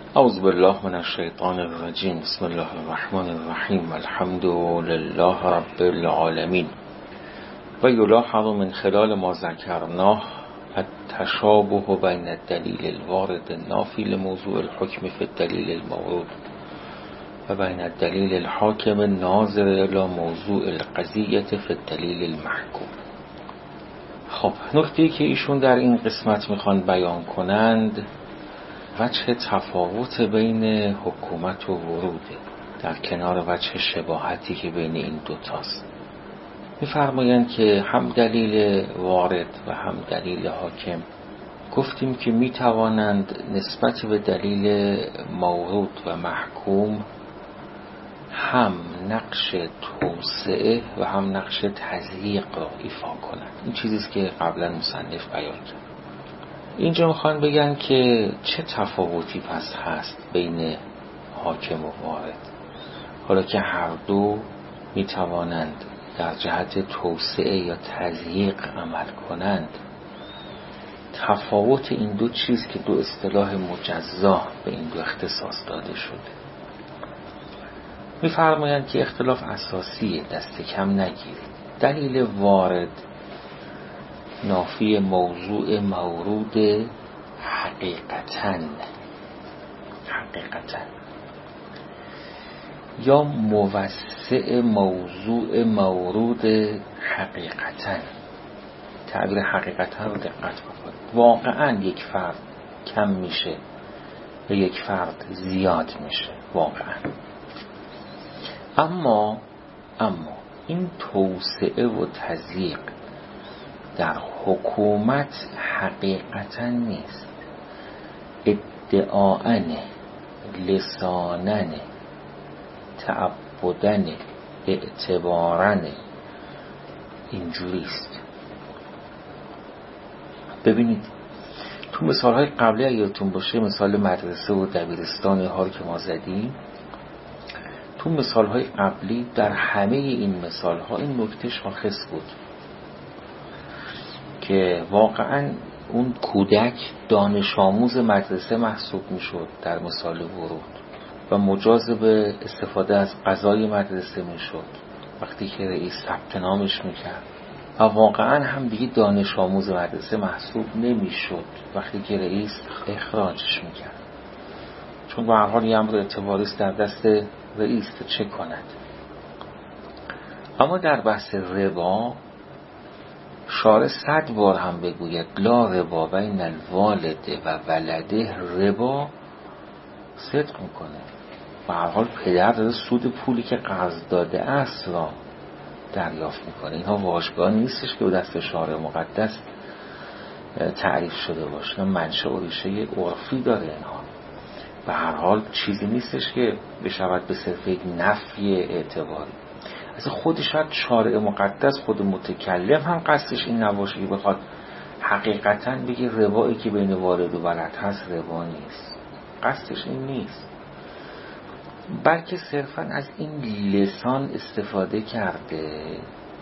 اعوذ بالله من الشیطان الرجیم. بسم الله الرحمن الرحیم. الحمد لله رب العالمین. و یلاحظ من خلال ما ذکرناه التشابه بین الدلیل الوارد النافی لموضوع الحکم فی الدلیل المورود و بین الدلیل الحاکم الناظر الى موضوع القضیة فی الدلیل المحکوم. خب، نکته‌ای که ایشون در این قسمت میخوان بیان کنند وجه تفاوت بین حکومت و وروده، در کنار وجه شباهتی که بین این دوتاست. می‌فرمایند که هم دلیل وارد و هم دلیل حاکم گفتیم که میتوانند نسبت به دلیل مورود و محکوم هم نقش توسعه و هم نقش تضییق را ایفا کنند. این چیزیست که قبلا مصنف بیان کرد. اینجا میخوان بگن که چه تفاوتی پس هست بین حاکم و وارد، حالا که هر دو میتوانند در جهت توسعه یا تضییق عمل کنند. تفاوت این دو چیز که دو اصطلاح مجزا به این دو اختصاص داده شده. میفرمایند که اختلاف اساسیه، دست کم نگیرید. دلیل وارد نافی موضوع مورود حقیقتاً یا موسع موضوع مورود حقیقتاً. تعبیر حقیقتاً رو دقت بکنید. واقعاً یک فرد کم میشه و یک فرد زیاد میشه واقعاً. اما این توسعه و تضییق در حکومت حقیقتا نیست، ادعاءنه، لساننه، تعبدنه، اعتبارنه، اینجوریست. ببینید تو مثالهای قبلی اگه یادتون باشه، مثال مدرسه و دبیرستان ها رو که ما زدیم، تو مثالهای قبلی در همه این مثالها این نکته شاخص بود که واقعا اون کودک دانش آموز مدرسه محسوب میشد در مثال ورود و مجاز به استفاده از غذای مدرسه میشد وقتی که رئیس ثبت نامش میکرد، و واقعا هم دیگه دانش آموز مدرسه محسوب نمیشد وقتی که رئیس اخراجش میکرد، چون به هر حال یه امر اعتباریست در دست رئیس چه کند. اما در بحث ربا شارع 100 بار هم بگوید لا ربا بین الوالد و ولده، ربا صدق میکنه. به هر حال پدر داره سود پولی که قرض داده است را دریافت میکنه. اینها واژگان نیستش که به دست شارع مقدس تعریف شده باشه، منشأ و ریشه عرفی داره. اینها به هر حال چیزی نیستش که بشود به صرف یک نفی اعتباری. از خود شاید شارع مقدس، خود متکلم هم قصدش این نباشه که بخواد حقیقتاً بگه ربایی که بین وارد و ولد هست ربا نیست. قصدش این نیست، بلکه صرفاً از این لسان استفاده کرده،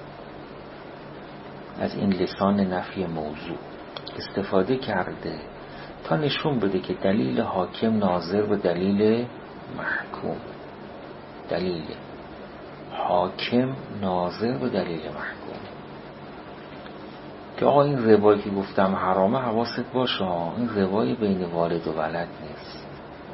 از این لسان نفی موضوع استفاده کرده تا نشون بده که دلیل حاکم ناظر به دلیل محکوم، دلیل حاکم ناظر به دلیل محکوم. که آقا این روایی که گفتم حرامه، حواست باشه این روایی بین والد و ولد نیست.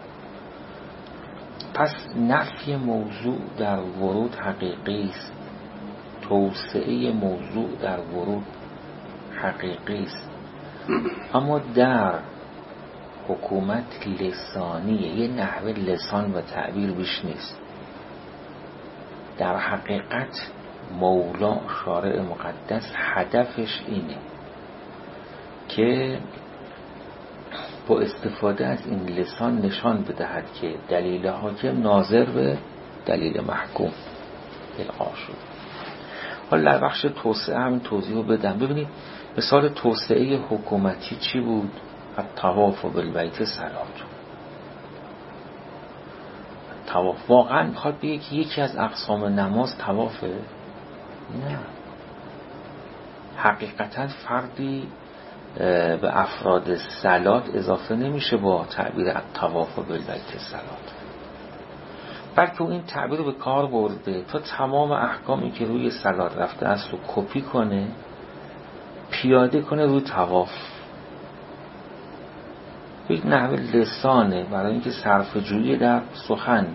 پس نفی موضوع در ورود حقیقی است، توسعه موضوع در ورود حقیقی است، اما در حکومت لسانیه، یه نحوه لسان و تعبیر بیش نیست. در حقیقت مولا شارع مقدس هدفش اینه که با استفاده از این لسان نشان بدهد که دلیل حاکم ناظر به دلیل محکوم القا شد. حالا در بخش توسعه همین توضیح رو بدم. ببینید مثال توسعه حکومتی چی بود؟ الطواف بالبیت صلات. طواف واقعا میخواد بگه که یکی از اقسام نماز طوافه؟ نه، حقیقتا فردی به افراد صلات اضافه نمیشه با تعبیر الطواف بالبیت صلات، بلکه این تعبیر رو به کار برده تا تمام احکامی که روی صلات رفته است رو کپی کنه، پیاده کنه روی طواف. یک نحوه لسانه برای اینکه صرفه جویی در سخن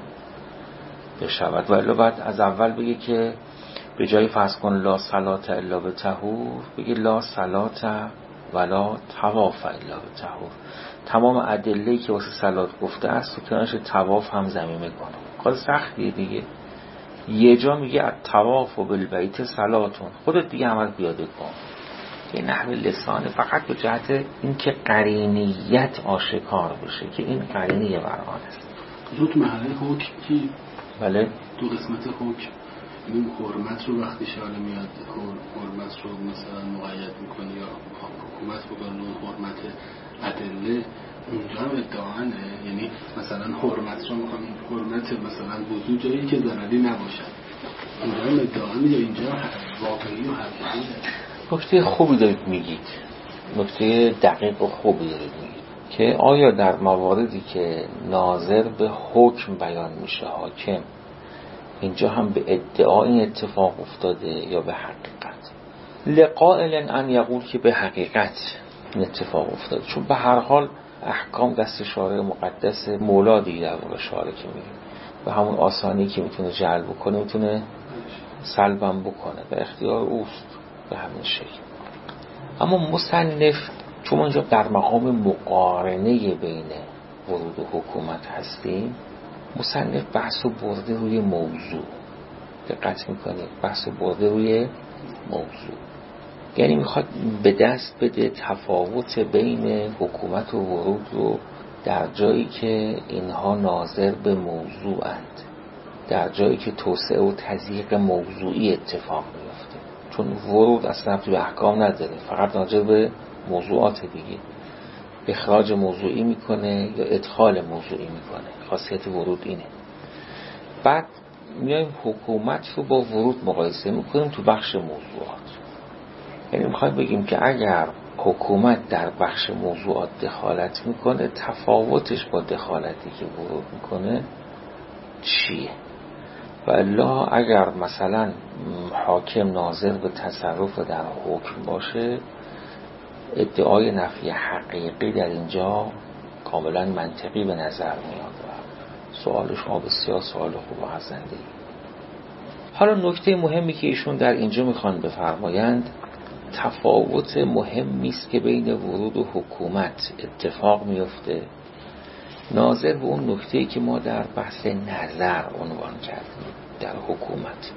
بشود، ولی باید از اول بگه که به جای فرض کن لا صلات الا به طهور، بگه لا صلات ولا طواف الا به طهور. تمام ادله‌ای که واسه صلات گفته است تو کنارش طواف هم ضمیمه کنه. کار سختیه دیگه. یه جا میگه الطواف بالبیت صلاتون، خودت دیگه عمل پیاده کن. یه نحو لسانه فقط به جهت اینکه قرینیت آشکار بشه که این قرینیه برآن است. تو محله حکم بله، تو قسمت حکم این حرمت رو وقتی شارع میاد حرمت رو مثلا مقید میکنه یا حکومت بکنه حرمت ادله، اونجا هم ادعانه، یعنی مثلا حرمت رو میخوام حرمت مثلا وضو جایی که ضرری نباشد، اونجا هم ادعا میده، اینجا واقعی و حقیقیه. نکته خوبی دارید میگید، نکته دقیق و خوبی دارید میگید که آیا در مواردی که ناظر به حکم بیان میشه حاکم، اینجا هم به ادعا این اتفاق افتاده یا به حقیقت؟ لقائل ان یقول که به حقیقت این اتفاق افتاده، چون به هر حال احکام دست شارع مقدس مولا دیگه در واقع شارع که میگه و همون آسانی که میتونه جلب بکنه میتونه سلبم بکنه و اختیار اوست به همین شکل. اما مصنف چون اینجا در مقام مقارنه بین ورود و حکومت هستیم، مصنف بحث و برده روی موضوع. دقت میکنید، بحث و برده روی موضوع، یعنی میخواد به دست بده تفاوت بین حکومت و ورود رو در جایی که اینها ناظر به موضوع اند، در جایی که توسعه و تضییق موضوعی اتفاق میفته. چون ورود اصلا ربطی به احکام نداره، فقط ناظر به موضوعات دیگه، اخراج موضوعی میکنه یا ادخال موضوعی میکنه. خاصیت ورود اینه. بعد میایم حکومت رو با ورود مقایسه میکنیم تو بخش موضوعات. یعنی میخوایم بگیم که اگر حکومت در بخش موضوعات دخالت میکنه، تفاوتش با دخالتی که ورود میکنه چیه؟ و الا اگر مثلا حاکم ناظر به تصرف در حکم باشه، ادعای نفی حقیقی در اینجا کاملا منطقی به نظر میاد و سوال شما بسیار سوال خوب و حسنده‌ای. حالا نکته مهمی که ایشون در اینجا میخوان بفرمایند، تفاوت مهمی است که بین ورود و حکومت اتفاق میفته ناظر به اون نکته‌ای که ما در بحث نظر عنوان کردیم. در حکومت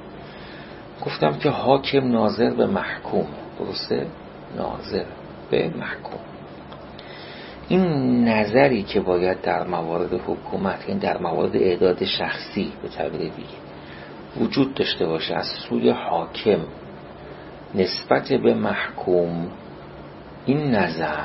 گفتم که حاکم ناظر به محکوم، درسته؟ ناظر به محکوم. این نظری که باید در موارد حکومت، این در موارد اعداد شخصی به تعبیر دیگه وجود داشته باشه از سوی حاکم نسبت به محکوم، این نظر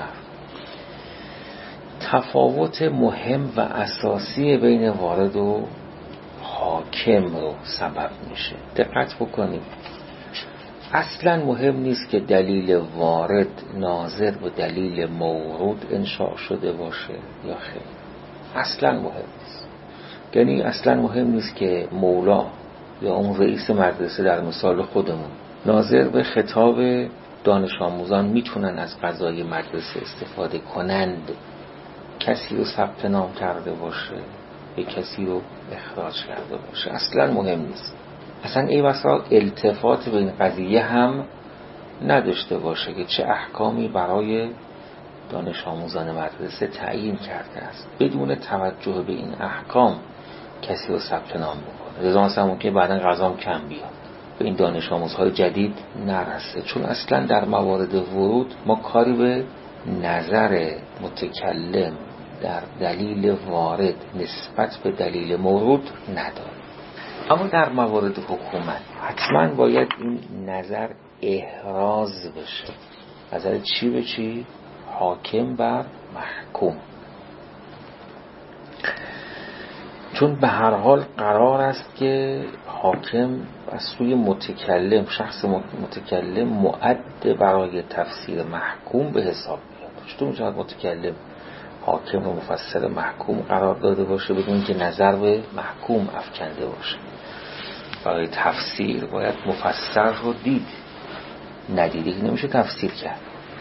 تفاوت مهم و اساسی بین وارد و حاکم رو سبب میشه. دقت بکنید، اصلا مهم نیست که دلیل وارد ناظر به دلیل مورود انشاء شده باشه یا خیر، اصلا مهم نیست. یعنی اصلا مهم نیست که مولا یا اون رئیس مدرسه در مثال خودمون ناظر به خطاب دانش آموزان میتونن از غذای مدرسه استفاده کنند کسی رو ثبت نام کرده باشه به کسی رو اخراج کرده باشه، اصلا مهم نیست. اصلا این بسا التفات به این قضیه هم نداشته باشه که چه احکامی برای دانش آموزان مدرسه تعیین کرده است، بدون توجه به این احکام کسی رو ثبت نام بکنه. رضا مثلا ممکنه بعدا غذام کم بیاد، به این دانش آموزهای جدید نرسه، چون اصلا در موارد ورود ما کاری به نظر متکلم در دلیل وارد نسبت به دلیل مورود نداریم. اما در موارد حکومت حتما باید این نظر احراز بشه. نظر چی به چی؟ حاکم بر محکوم. چون به هر حال قرار است که حاکم از سوی متکلم، شخص متکلم مؤد برای تفسیر محکوم به حساب میاد. چطور میشه متکلم حاکم و مفسر محکوم قرار داده باشه بدون که نظر به محکوم افکنده باشه؟ برای تفسیر باید مفسر رو دید، ندیده نمیشه تفسیر کرد.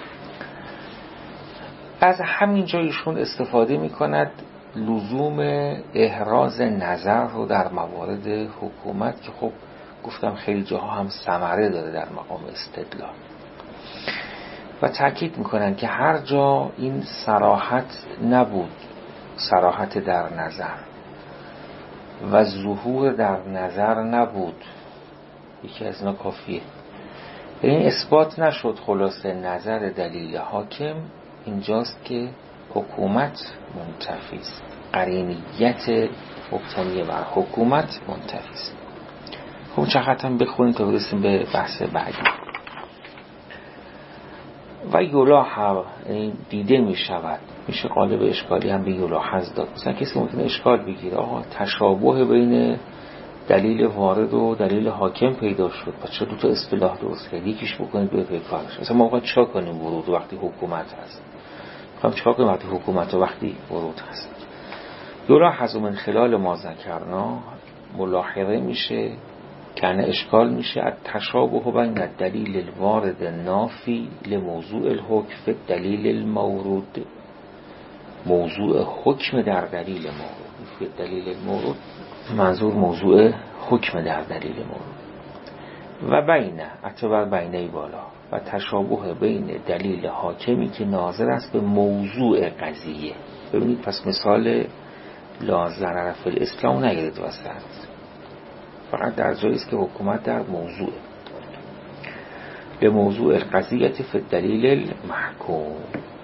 از همین جا ایشون استفاده میکند لزوم احراز نظر رو در موارد حکومت که خب گفتم خیلی جاها هم ثمره داره در مقام استدلال، و تأکید میکنن که هر جا این صراحت نبود، صراحت در نظر و ظهور در نظر نبود، یکی از اینا کافیه. این اثبات نشد خلاصه نظر دلیل حاکم، اینجاست که حکومت منتفی است، قرینیت مبتنی بر حکومت منتفی است. خب چقدر هم بخونیم تا برسیم به بحث بعدی. و یلاحظ دیده می شود، میشه قالب اشکالی هم به یلاحظ داد. مثلا کسی ممکنه اشکال بگیره آقا تشابه بین دلیل وارد و دلیل حاکم پیدا شد، پس چرا دو تا اصطلاح درست کرد؟ یکیش بکنید به پیکارش. مثلا ما باید چا کنیم ورود وقتی حکومت هست؟ میخوام چا کنیم وقتی حکومت و وقتی ورود هست؟ یلاحظ من خلال ما ذکرنا، ملاحظه میشه کنه اشکال میشه التشابه بین الدلیل الوارد نافی لموضوع الحکم فی دلیل المورود. موضوع حکم در دلیل مورد، فی دلیل المورود منظور موضوع حکم در دلیل مورد. و بین اعتبار بینه بالا و تشابه بین دلیل حاکمی که ناظر است به موضوع قضیه. ببینید پس مثال لا ضرر فی الاسلام نگیرید واسه فقط در جایی است که حکومت در موضوع به موضوع القضیه فی دلیل المحکوم.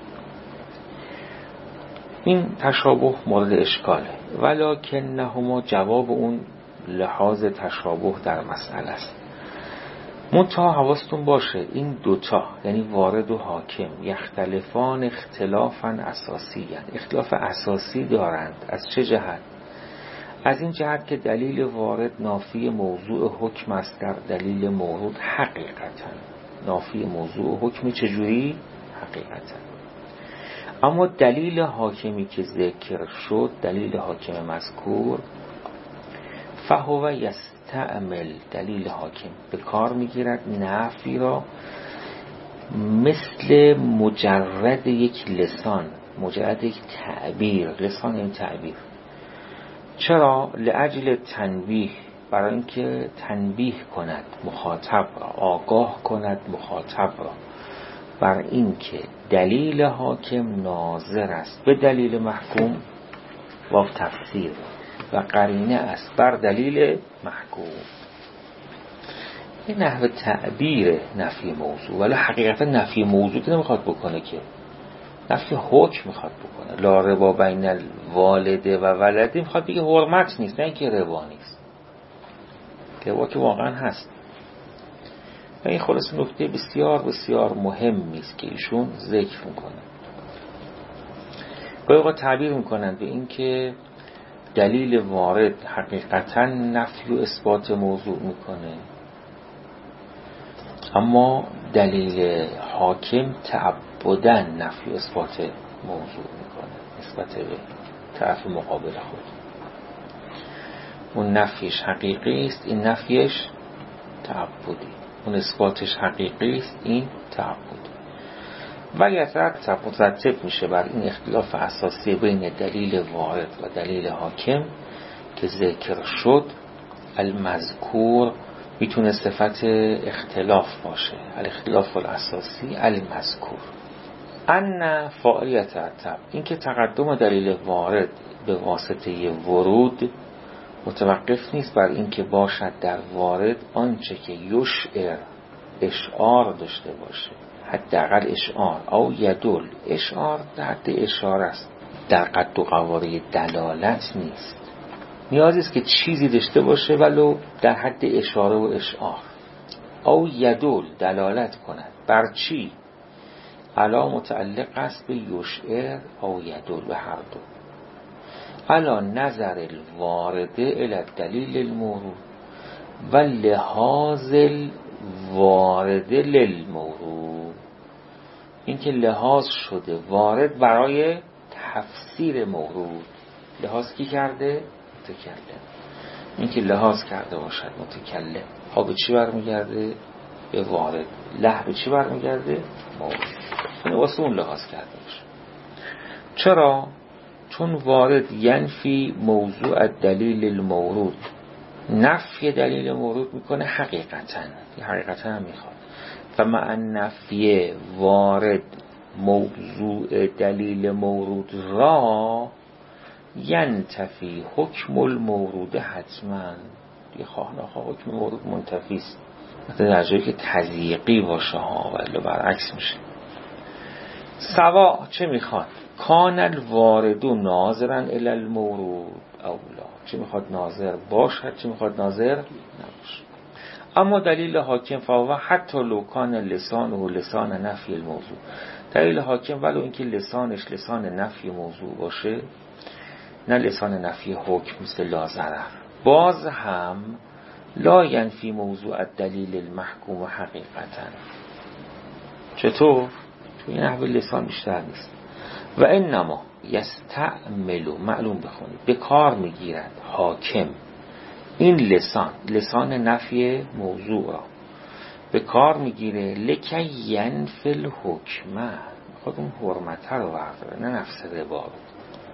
این تشابه مورد اشکاله، ولکنهما جواب اون لحاظ تشابه در مسئله است. منتها حواستون باشه این دوتا یعنی وارد و حاکم یختلفان اختلافا اساسی، یعنی اختلاف اساسی دارند. از چه جهت؟ از این جهت که دلیل وارد نافی موضوع حکم است در دلیل مورود حقیقتا. نافی موضوع حکم چجوری؟ حقیقتا. اما دلیل حاکمی که ذکر شد، دلیل حاکم مذکور، فهو یستعمل، دلیل حاکم به کار میگیرد نفی را مثل مجرد یک لسان، مجرد یک تعبیر. لسان این تعبیر. چرا؟ لأجل تنبیه، برای اینکه تنبیه کند مخاطب را، آگاه کند مخاطب را بر اینکه دلیل حاکم ناظر است به دلیل محکوم و تفسیر و قرینه است بر دلیل محکوم. این نحو تعبیر نفی موضوع، ولی حقیقتا نفی موضوع نمیخواد بکنه، که نفی حکم میخواد بکنه. لا ربا بین الوالده و ولده میخواد بگه حرمت نیست، نه اینکه ربا نیست. ربا که واقعا هست. و این خلاص نکته بسیار بسیار مهمی است که ایشون ذکر میکنه. گاهی اوقات تعبیر میکنن به این که دلیل وارد حقیقتا نفی و اثبات موضوع میکنه، اما دلیل حاکم تعبداً نفی و اثبات موضوع میکنه نسبت به طرف مقابل خود. اون نفیش حقیقی است، این نفیش تعبدی. اون اثباتش حقیقی است، این تعبدی. و یترتب مترتب میشه بر این اختلاف اساسی بین دلیل وارد و دلیل حاکم که ذکر شد، المذکور میتونه صفت اختلاف باشه، الاختلاف الاساسی المذکور. ان فاعل یترتب، این که تقدم دلیل وارد به واسطه ورود متوقف نیست بر این که باشد در وارد آنچه که یشعر اشعار داشته باشه، حداقل اشعار او یدل. اشعار در حد اشاره است، در قد و قواره دلالت نیست. نیازی است که چیزی داشته باشه ولو در حد اشاره و اشعار. او یدل، دلالت کند بر چی؟ علا متعلق است به یشعر او یدل، به هر دو. علا نظر الوارده الی دلیل المورود، و لحاظ الوارد للمورود، این که لحاظ شده وارد برای تفسیر مورود. لحاظ کی کرده؟ متکلم. این که لحاظ کرده باشد متکلم، ها به چی برمیگرده؟ به وارد. له به چی برمیگرده؟ مورد. این واسه اون لحاظ کرده باشه. چرا؟ چون وارد ینفی موضوع دلیل المورود، نفی دلیل مورود میکنه حقیقتا هم میخواد. و مع نفی وارد موضوع دلیل مورود را ینتفی حکم المورود حتما. دیگه خواه نخواه حکم مورود منتفی است، مثلا در جایی که تضییقی باشه ها، ولی برعکس میشه. سوا چه میخواد؟ کان الوارد ناظرا الی المورود اولا، چه میخواد ناظر باشد چه میخواد ناظر نباشه. اما دلیل حاکم فهو حتی لو کان لسانه و لسان نفی الموضوع، دلیل حاکم ولو اینکه لسانش لسان نفی موضوع باشه نه لسان نفی حکم مثل لا ضرر، باز هم لا ینفی موضوع دلیل المحکوم حقیقتا. چطور؟ تو این نحوه لسان بیشتر نیست. و انما یستعملو، معلوم بخونید، به کار میگیرد حاکم این لسان نفی موضوع را به کار میگیره لکی ینفی الحکمه، خود اون حرمت رو برداره نه نفس ربا رو.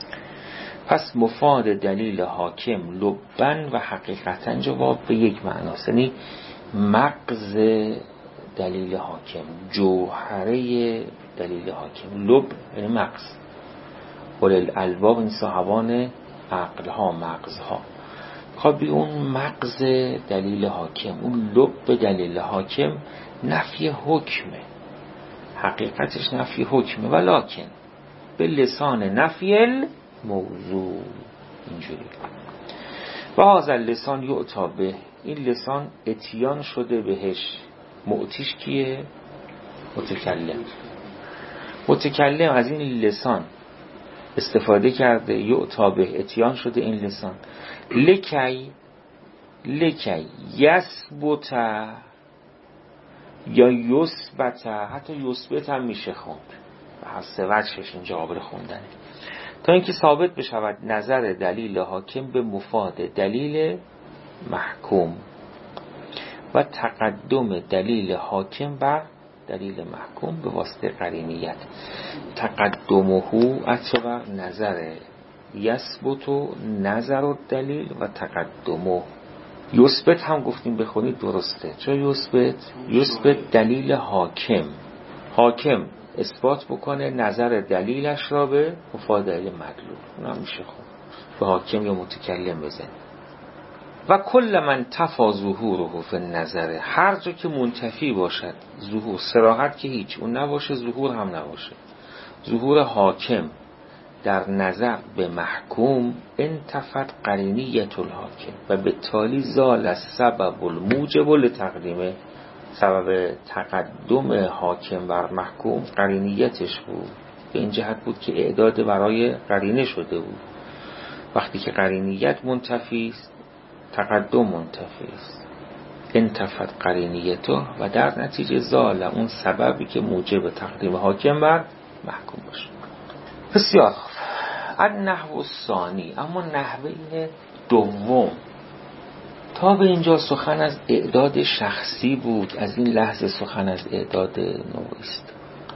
پس مفاد دلیل حاکم لبن و حقیقتا جواب به یک معناست، یعنی مغز دلیل حاکم، جوهره دلیل حاکم. لب یعنی مغز، اولل الباب این صاحبان عقلها، مغزها. خب اون مغز دلیل حاکم، اون لب دلیل حاکم نفی حکمه، حقیقتش نفی حکمه، ولکن به لسان نفی الموضوع. اینجوری و هذا اللسان یعطا به، این لسان اتیان شده بهش. معطیش کیه؟ متکلم از این لسان استفاده کرده، یعطا به، اتیان شده این لسان. لکی یثبت یا یثبت، حتی یثبت هم میشه خوند، به هر سه وجهش اینجا قابل خوندنه، تا اینکه ثابت بشود نظر دلیل حاکم به مفاد دلیل محکوم و تقدم دلیل حاکم بر دلیل محکوم به واسطه قرینیت. تقدمه اتبر نظر یثبت نظر الدلیل و تقدمه. یثبت هم گفتیم بخونید درسته. چرا یثبت دلیل حاکم اثبات بکنه نظر دلیلش را به مفاد دلیل مدلول. اون هم میشه خون به حاکم یا متکلم بزنید. و کل من تفا ظهوره فی النظر، هر جا که منتفی باشد ظهور، صراحت که هیچ اون نباشه، ظهور هم نباشه، ظهور حاکم در نظر به محکوم، انتفت قرینیت الحاکم و به تالی زال سبب الموجب لتقدیمه، سبب تقدم حاکم بر محکوم قرینیتش بود، به این جهت بود که اعداد برای قرینه شده بود. وقتی که قرینیت منتفی است تقدم منتفی است، انتفت قرینیته و در نتیجه زال اون سببی که موجب تقدیم حاکم بر محکوم باشه. بسیار خوب. النحو الثانی، اما نحوه دوم. تا به اینجا سخن از اعداد شخصی بود، از این لحظه سخن از اعداد نوعی است.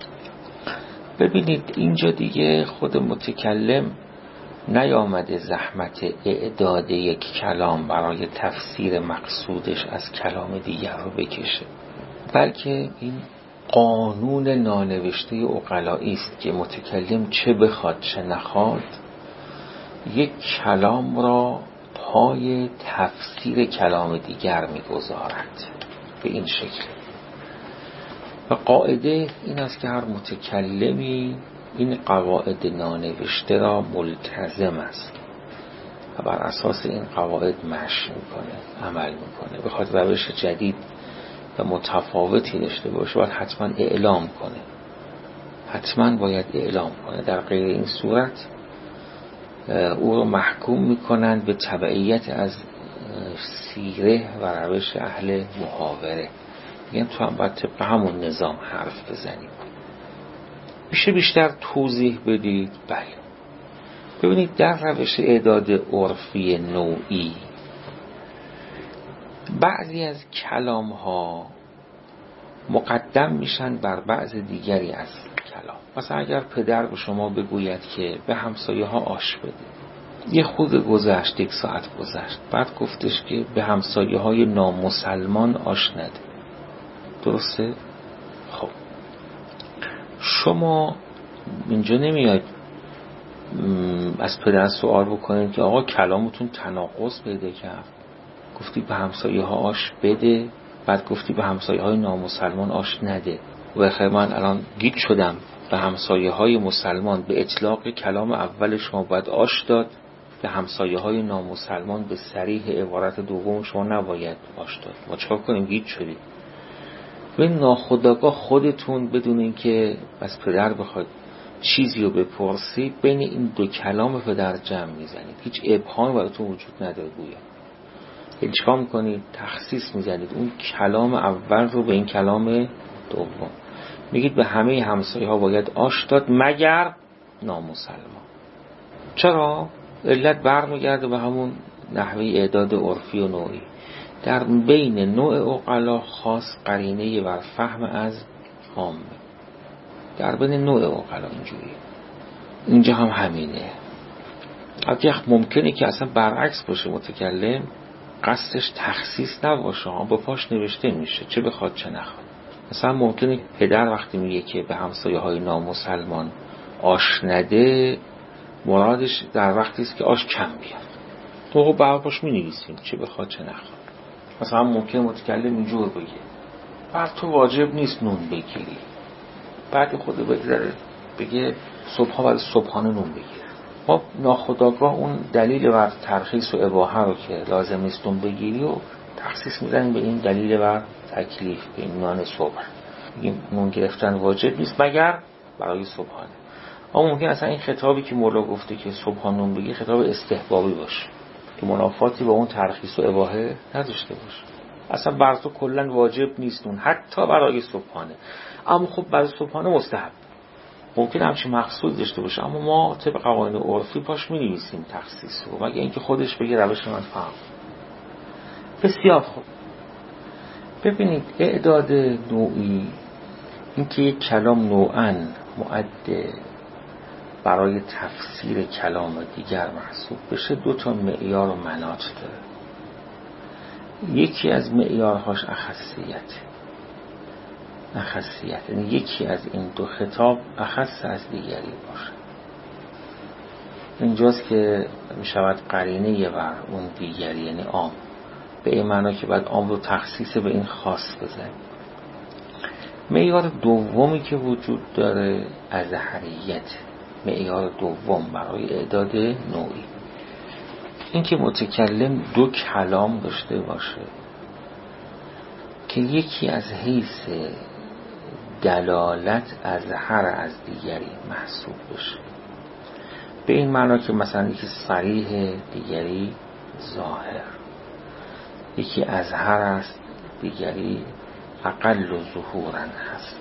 ببینید اینجا دیگه خود متکلم نیامده زحمت اعداد یک کلام برای تفسیر مقصودش از کلام دیگر رو بکشه، بلکه این قانون نانوشته عقلایی است که متکلم چه بخواد چه نخواد یک کلام را پای تفسیر کلام دیگر میگذارد به این شکل. و قاعده این است که هر متکلمی این قواعد نانوشته را ملتزم است و بر اساس این قواعد مشی میکنه، عمل میکنه. بخواد روش جدید و متفاوتی داشته باشه باید حتما اعلام کنه، حتما باید اعلام کنه. در غیر این صورت او رو محکوم میکنند به تبعیت از سیره و روش اهل محاوره، میگن تو هم باید طبق همون نظام حرف بزنیم. میشه بیشتر توضیح بدید؟ بله. ببینید در روش اعداد عرفی نوعی بعضی از کلام ها مقدم میشن بر بعض دیگری از کلام. مثلا اگر پدر به شما بگوید که به همسایه ها آش بده، یه خود گذشت، 1 ساعت گذشت، بعد گفتش که به همسایه های نامسلمان آش نده. درسته؟ خب شما اینجا نمیاد از پدر سوال بکنید که آقا کلامتون تناقض پیدا کرد، گفتی به همسایه ها آش بده، بعد گفتی به همسایه های نامسلمان آش نده. و خیلی من الان گیج شدم، به همسایه های مسلمان به اطلاق کلام اول شما باید آش داد، به همسایه های نامسلمان به صریح عبارت دوم شما نباید آش داد. ما چکار کنیم؟ گیج شدید. و ناخودآگاه خودتون بدون اینکه از پدر بخواد چیزی رو بپرسید بین این دو کلام پدر جمع میزنید، هیچ ابهامی براتون وجود نداره. گویا چیکار میکنید؟ تخصیص میزنید اون کلام اول رو به این کلام دوم. میگید به همه همسایه ها باید آش داد مگر نامسلمان. چرا؟ علت برمیگرده به همون نحوه اعداد عرفی و نوعی. در بین نوع عقلا خاص قرینه بر فهم از عامه. در بین نوع عقلا اینجوریه. اینجا هم همینه. البته ممکنه که اصلا برعکس باشه، متکلم قصدش تخصیص نباشه، با پاش نوشته میشه چه بخواد چه نخواد. مثلا ممکنه پدر وقتی میگه که به همسایه های نامسلمان آش نده، مرادش در وقتی است که آش کم بیاد. تو بر پاش مینویسیم چه بخواد چه نخواد. مثلا ممکنه متکلم اینجور بگه بر تو واجب نیست نون بگیری، بعد خود بگذاره بگه صبحا بعد صبحانه نون بگیر. ما ناخودآگاه اون دلیل بر ترخیص و اباحه رو که لازم نیست نون بگیری و تخصیص میزنیم به این دلیل بر تکلیف، به این نان صبح. میگیم نون گرفتن واجب نیست مگر برای صبحانه. اما ممکن اصلا این خطابی که مولا گفته که صبحانه نون بگیر خطاب استحبابی باشه که منافاتی با اون ترخیص و اباحه نداشته باشه. اصلا بر تو کلا واجب نیست نون حتی برای صبحانه، اما خب برای صبحانه مستحب. ممکن همچین مقصود داشته باشه، اما ما طبق قوانین عرفی پاش می‌نویسیم تخصیص رو، مگه اینکه خودش بگه روش من فهم. بسیار خوب. ببینید اعداد نوعی، اینکه یک کلام نوعاً معد برای تفسیر کلام دیگر محسوب بشه 2 معیار و مناط داره. یکی از معیارهاش اخصیت، یعنی یکی از این 2 خطاب اخص از دیگری باشه. اینجاست که می شود قرینه بر اون دیگری، یعنی عام، به این معنا که باید عام رو تخصیص به این خاص بزنیم. معیار دومی که وجود داره ازهریت، معیار دوم برای اعداد نوعی، این که متکلم 2 کلام داشته باشه که یکی از حیث دلالت ازهر از دیگری محسوب بشه. به این معنا که مثلا یکی صریح دیگری ظاهر، یکی ازهر است دیگری اقل ظهورا هست.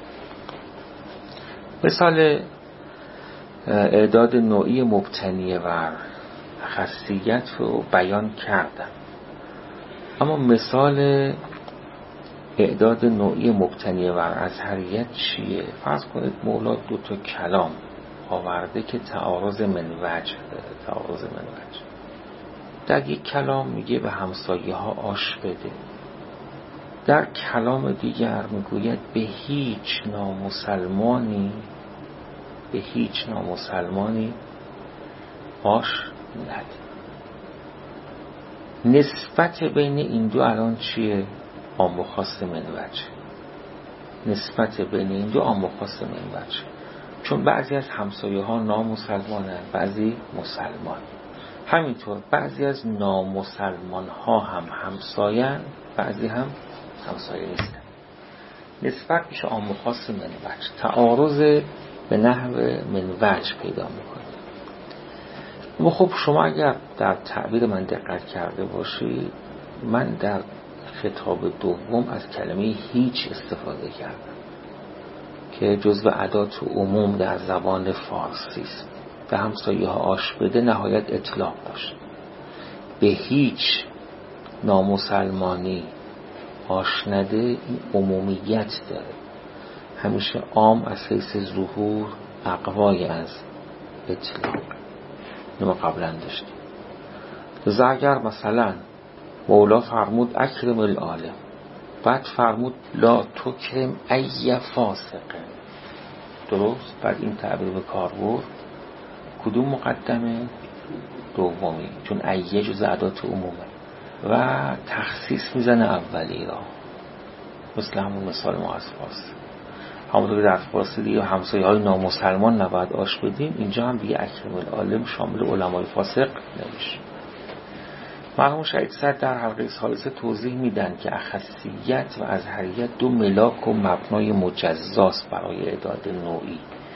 مثال اعداد نوعی مبتنی بر خاصیت رو بیان کردم، اما مثال اعداد نوعی مبتنی بر ازهریت چیه؟ فرض کنید مولا 2 کلام آورده که تعارض من وجه داره. در یک کلام میگه به همسایه ها آش بده، در کلام دیگر میگوید به هیچ نامسلمانی آش نده. نسبت بین این 2 الان چیه؟ عام و خاص من وجه. نسبت بین این 2 عام و خاص من وجه، چون بعضی از همسایه ها نامسلمانن، بعضی مسلمان. همینطور بعضی از نامسلمان ها هم همساین، بعضی هم همسایه نیستن. نسبت میشه عام و خاص من وجه، تعارض به نحو من وجه پیدا میکنه. و خب شما اگر در تعبیر من دقت کرده باشید من در خطاب دوم از کلمه هیچ استفاده کردم که جزو ادات عموم در زبان فارسی است. به همسایه ها آش بده نهایت اطلاق داشت. به هیچ نامسلمانی آش نده این عمومیت داره. همیشه عام از حیث ظهور اقوای از اطلاق. اینو ما قبلا داشتیم. لذا اگر مثلا مولا فرمود اکرم العالم، بعد فرمود لا تکرم ای فاسقه، درست؟ بعد این تعبیر به کار برد، کدوم مقدمه؟ دومی، چون ایه جز ادات عمومه و تخصیص میزنه اولی را، مثل همون مثال ما از فارسی. همونطور که در فارسی دیگه همسایه های نامسلمان نباید آش بدیم، اینجا هم دیگه اکرم العالم شامل علمای فاسق نمیشه. مرحوم شهید صدر در حلقه ثالثه توضیح میدن که اخصیت و ازهریت دو ملاک و مبنای مجزاست برای اعداد نوعی.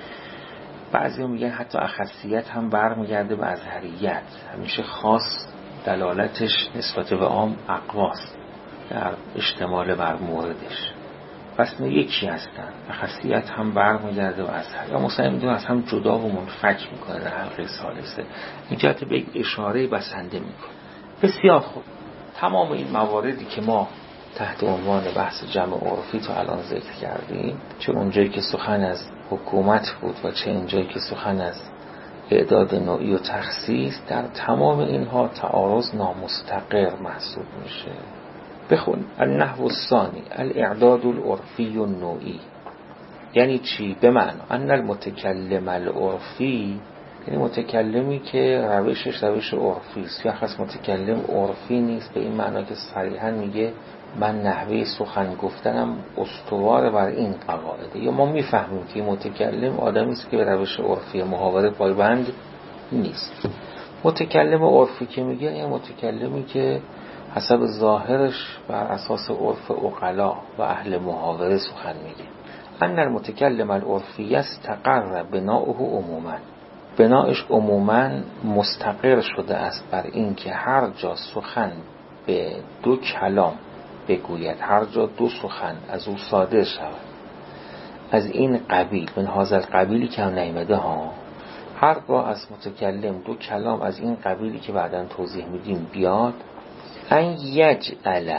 بعضی میگن حتی اخصیت هم برمیگرده به ازهریت، همیشه خاص دلالتش نسبت به عام اقواست در اشتمال بر موردش، پس یکی هستن. اخصیت هم برمیگرده به ازهر یا مسلم از هم جدا و منفک میکنه در حلقه ثالثه. اینجا به یک اشاره بسنده میکنه. بسیار خوب، تمام این مواردی که ما تحت عنوان بحث جمع عرفی تا الان ذکر کردیم، چه اونجایی که سخن از حکومت بود و چه اونجایی که سخن از اعداد نوعی و تخصیص، در تمام اینها تعارض نامستقر محسوب میشه. بخون النحو الثانی الاعداد العرفی النوعی. یعنی چی؟ به معنی ان المتکلم العرفی، یعنی متکلمی که روشش روش عرفی است. یا خاص متکلم عرفی نیست به این معنی که صریحا میگه من نحوه سخن گفتنم استوار بر این قواعده. یا ما میفهمیم که متکلم آدمی است که به روش عرفی محاوره پایبند نیست. متکلم عرفی که میگه یعنی متکلمی که حسب ظاهرش بر اساس عرف عقلا و اهل محاوره سخن میگه. ان المتکلم العرفی استقر بناؤه عموما، بناش عموما مستقر شده است بر این که هر جا سخن به دو کلام بگوید، هر جا دو سخن از او صادر شود از این قبیل، من هذا القبیلی که هم نیمده ها، هرگاه از متکلم دو کلام از این قبیلی که بعداً توضیح میدیم بیاد، ان یجعل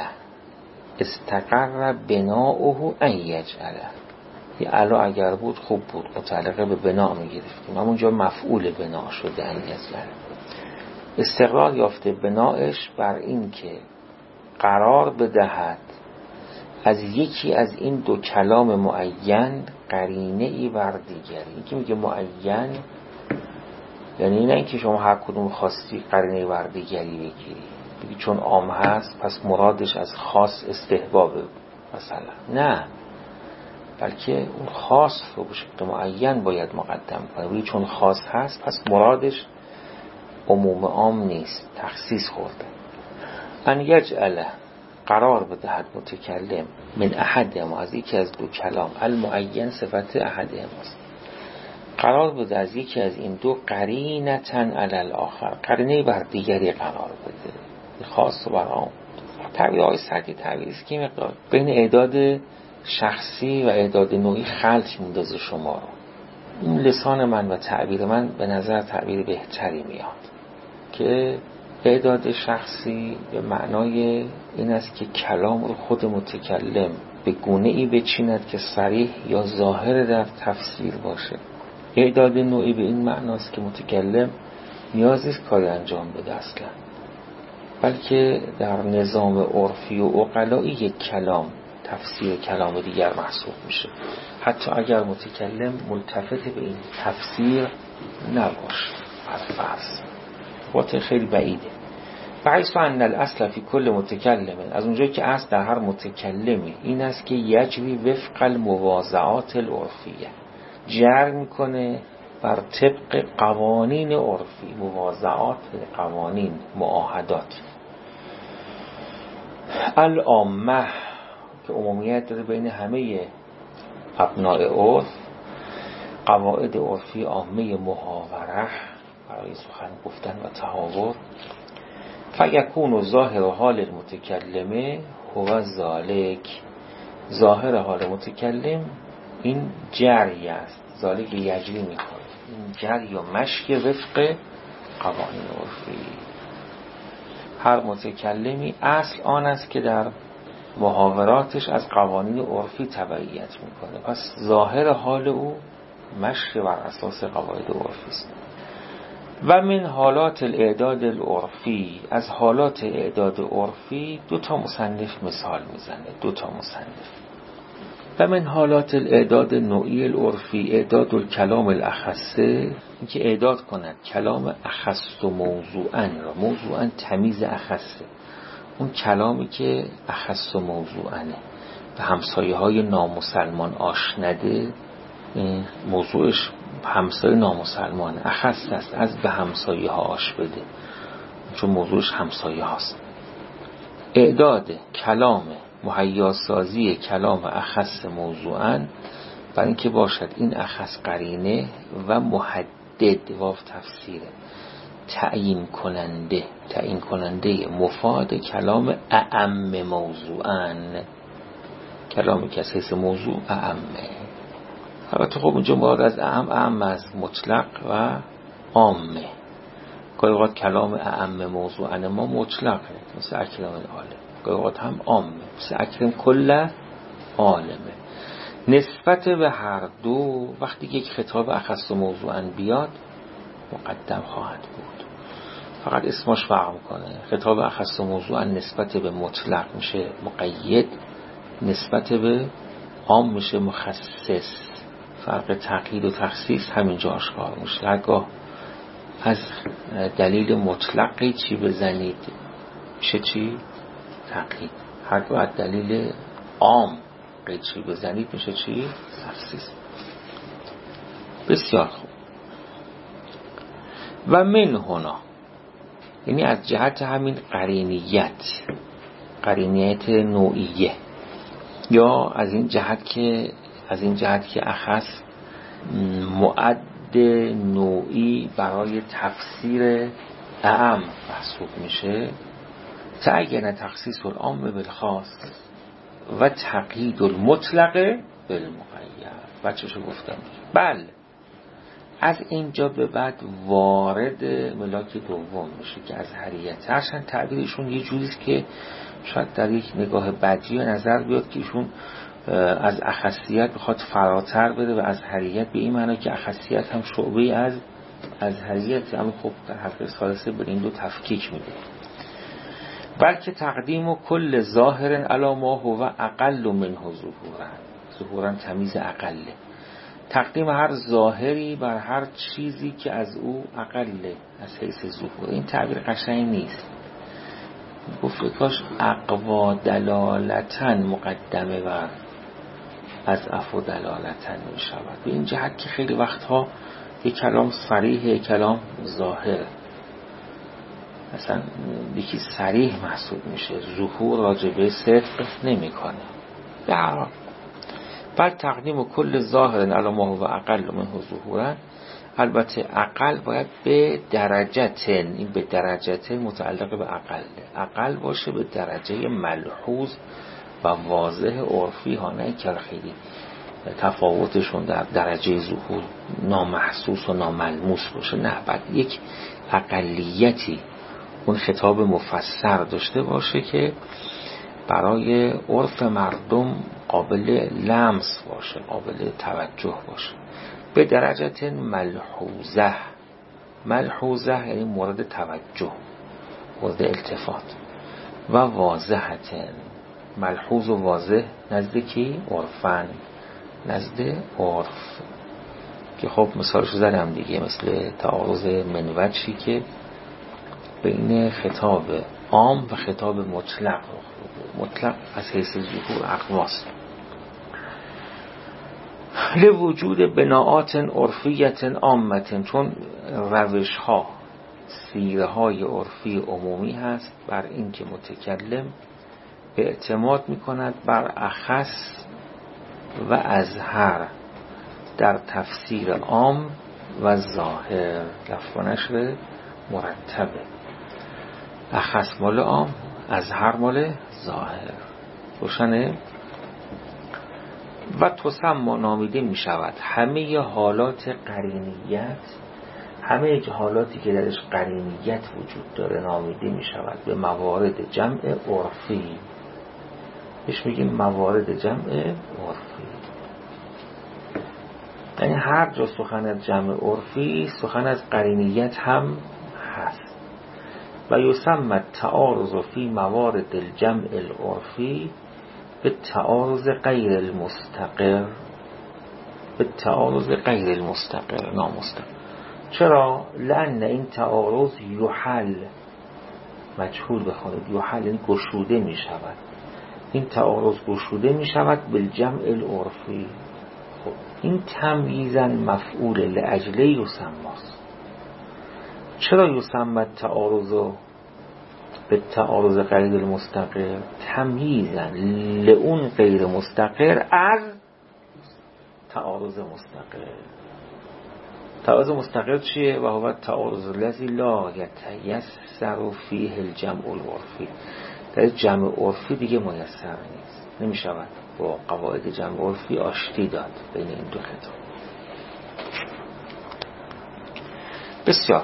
استقر بناؤه ان یجعل، یه علا اگر بود خوب بود، متعلقه به بنا میگرفتیم، همونجا مفعول بنا شده ان یجعل. استقرار یافته بناش بر این که قرار بدهد از یکی از این دو کلام معین قرینه ای بر دیگری. این که میگه معین یعنی نه اینکه شما هر کدوم خواستی قرینه بر دیگری بگیری، بگی چون عام هست پس مرادش از خاص استحبابه مثلا، نه، بلکه اون خاص رو به شکل معین باید مقدم کنه. بگی چون خاص هست پس مرادش عموم عام نیست، تخصیص خورده. ان یجعل قرار بدهد متکلم من احدهما، از یکی از دو کلام، المعین صفت احدهماست، قرار بده از یکی از این دو قرینتن علی الاخر، قرینه بر دیگری قرار بده، خاص و بر عام. تعبیر های سردی تعبیریست که مقدار بین اعداد شخصی و اعداد نوعی خلط میندازه شما رو. این لسان من و تعبیر من به نظر تعبیر بهتری میاد که اعداد شخصی به معنای این است که کلام رو خود متکلم به گونه ای بچیند که صریح یا ظاهر در تفسیر باشه. اعداد نوعی به این معناست که متکلم نیازی نیست کاری انجام بده اصلا، بلکه در نظام عرفی و عقلایی یک کلام تفسیر کلام دیگر محسوب میشه، حتی اگر متکلم ملتفت به این تفسیر نباشه. فرض وقت خیلی بعیده. بحیث ان الاصل فی کل متکلم، از اونجایی که اصل در هر متکلمی این است که یجری وفق المواضعات العرفیه، جر میکنه بر طبق قوانین عرفی. مواضعات قوانین، معاهدات. العامه که عمومیت داره بین همه ابناء عرف، قواعد عرفی عامه محاوره برای سخن گفتن و تحاور، فیکون ظاهر حال المتکلمه هو ذالک، ظاهر حال متکلم این جری است، ذالک یجری میکنه، این جری و مشی وفق قوانین عرفی. هر متکلمی اصل آن است که در محاوراتش از قوانین عرفی تبعیت میکنه، پس ظاهر حال او مشی بر اساس قواعد عرفی است. و من حالات الاعداد العرفی، از حالات اعداد عرفی 2 مصنف مثال میزنه، 2 مصنف. و من حالات الاعداد نوعی العرفی اعداد الکلام الاخصه، اینکه اعداد کند کلام اخص و موضوعاً را، موضوعاً تمیز اخصه، اون کلامی که اخص و موضوعانه به همسایه های نامسلمان آشنده، موضوعش همسایه نامسلمان اخص است، از به همسایه ها آش بده چون موضوعش همسایه هاست. اعداد کلام مهیاسازی کلام اخص موضوعاً برای اینکه باشد این اخص قرینه و محدد، واو تفسیره، تعیین کننده مفاد کلام اعم موضوعاً، کلامی که از حیث موضوع اعمه. البته خب اونجا مراد از اعم از مطلق و عامه. گاهی اوقات کلام اعم موضوعاً ما مطلقه مثل اکرم العالم، گاهی اوقات هم عامه مثل اکرم کل عالمه. نسبت به هر دو وقتی یک خطاب اخص و موضوعاً بیاد مقدم خواهد بود، فقط اسمش فرق میکنه. خطاب اخص و موضوعاً نسبت به مطلق میشه مقید، نسبت به عام میشه مخصص. فرق تقیید و تخصیص همینجا آشکار میشه. هرگاه از دلیل مطلقی چی بزنید میشه چی؟ تقیید. هرگاه از دلیل عام چی بزنید میشه چی؟ تخصیص. بسیار خوب. و من هنا، یعنی از جهت همین قرینیت نوعیه، یا از این جهت که اخص معد نوعی برای تفسیر اعم محسوب میشه، تعین تخصیص العام بالخاص و تقیید المطلق بالمقید. بچه‌شو گفتم. بله، از اینجا به بعد وارد ملاک دوم میشه که از حریت. هرچند تعبیرشون یه جوریست که شاید در یک نگاه بدی نظر بیاد که ایشون از اخصیت بخواد فراتر بره و از حریت، به این معنی که اخصیت هم شعبه از حریت، اما خب در حلقه ثالثه به این دو تفکیک میده. بلکه تقدیم و کل ظاهر علی ما هو اقل منه ظهورا تمیز اقله، تقدیم هر ظاهری بر هر چیزی که از او اقله از حیث ظهور. این تعبیر قشنگ نیست، گفت کاش اقوا دلالتن مقدمه بر از عفو دلالتن می شود. به این جهت که خیلی وقتها یک کلام صریح، یک کلام ظاهر، مثلا یکی صریح محسوب میشه، ظهور راجبه صدق نمی کنه. در بل تقدیم کل ظاهر علی ما هو اقل منه ظهورا، البته اقل باید به درجتن، این به درجتن متعلق به اقل باشه به درجه ملحوظ و واضح عرفی ها، نه که خیلی تفاوتشون در درجه ظهور نامحسوس و ناملموس باشه. نه، بعد یک اقلیتی اون خطاب مفسر داشته باشه که برای عرف مردم قابل لمس باشه، قابل توجه باشه. به درجه ملحوظه یعنی مورد توجه، مورد التفات. و واضحتن، ملحوظ و واضح نزد کی؟ عرفن، نزد عرف. که خب مثالش زدم دیگه، مثل تعارض منوجی که بین خطاب عام و خطاب مطلق، مطلق از حیث ظهور اقواست. لوجود بناعات عرفیت عامت، چون روش ها سیره های عرفی عمومی هست بر این که متکلم اعتماد می کند بر اخص و اظهر در تفسیر عام و ظاهر. لفظ و نشر مرتبه. اخص مال عام، اظهر مال ظاهر. روشنه؟ و تسمى نامیده می شود همه حالات قرینیت، همه حالاتی که درش قرینیت وجود داره نامیده می شود به موارد جمع عرفی. بهش میگیم موارد جمع عرفی. یعنی هر جا سخن از جمع عرفی سخن از قرینیت هم هست. و یسمى تعارض فی موارد الجمع العرفی به تعارض غیر المستقر، به تعارض غیر المستقر، نامستقر. چرا؟ لأن این تعارض یحل، مجهول بخونید، یحل یعنی گشوده می شود. این تعارض گشوده می شود بالجمع العرفی. خب این تمییزاً مفعول لاجله یسماست. چرا یسمى تعارض به تعارض غیر المستقر؟ تمییزاً لئون غیر مستقر از تعارض مستقر. تعارض مستقر چیه؟ و هو تعارض الذی لا یتیسر فیه الجمع العرفی. در جمع عرفی دیگه میسر نیست، نمیشود با قواعد جمع عرفی آشتی داد بین این دو خطاب. بسیار.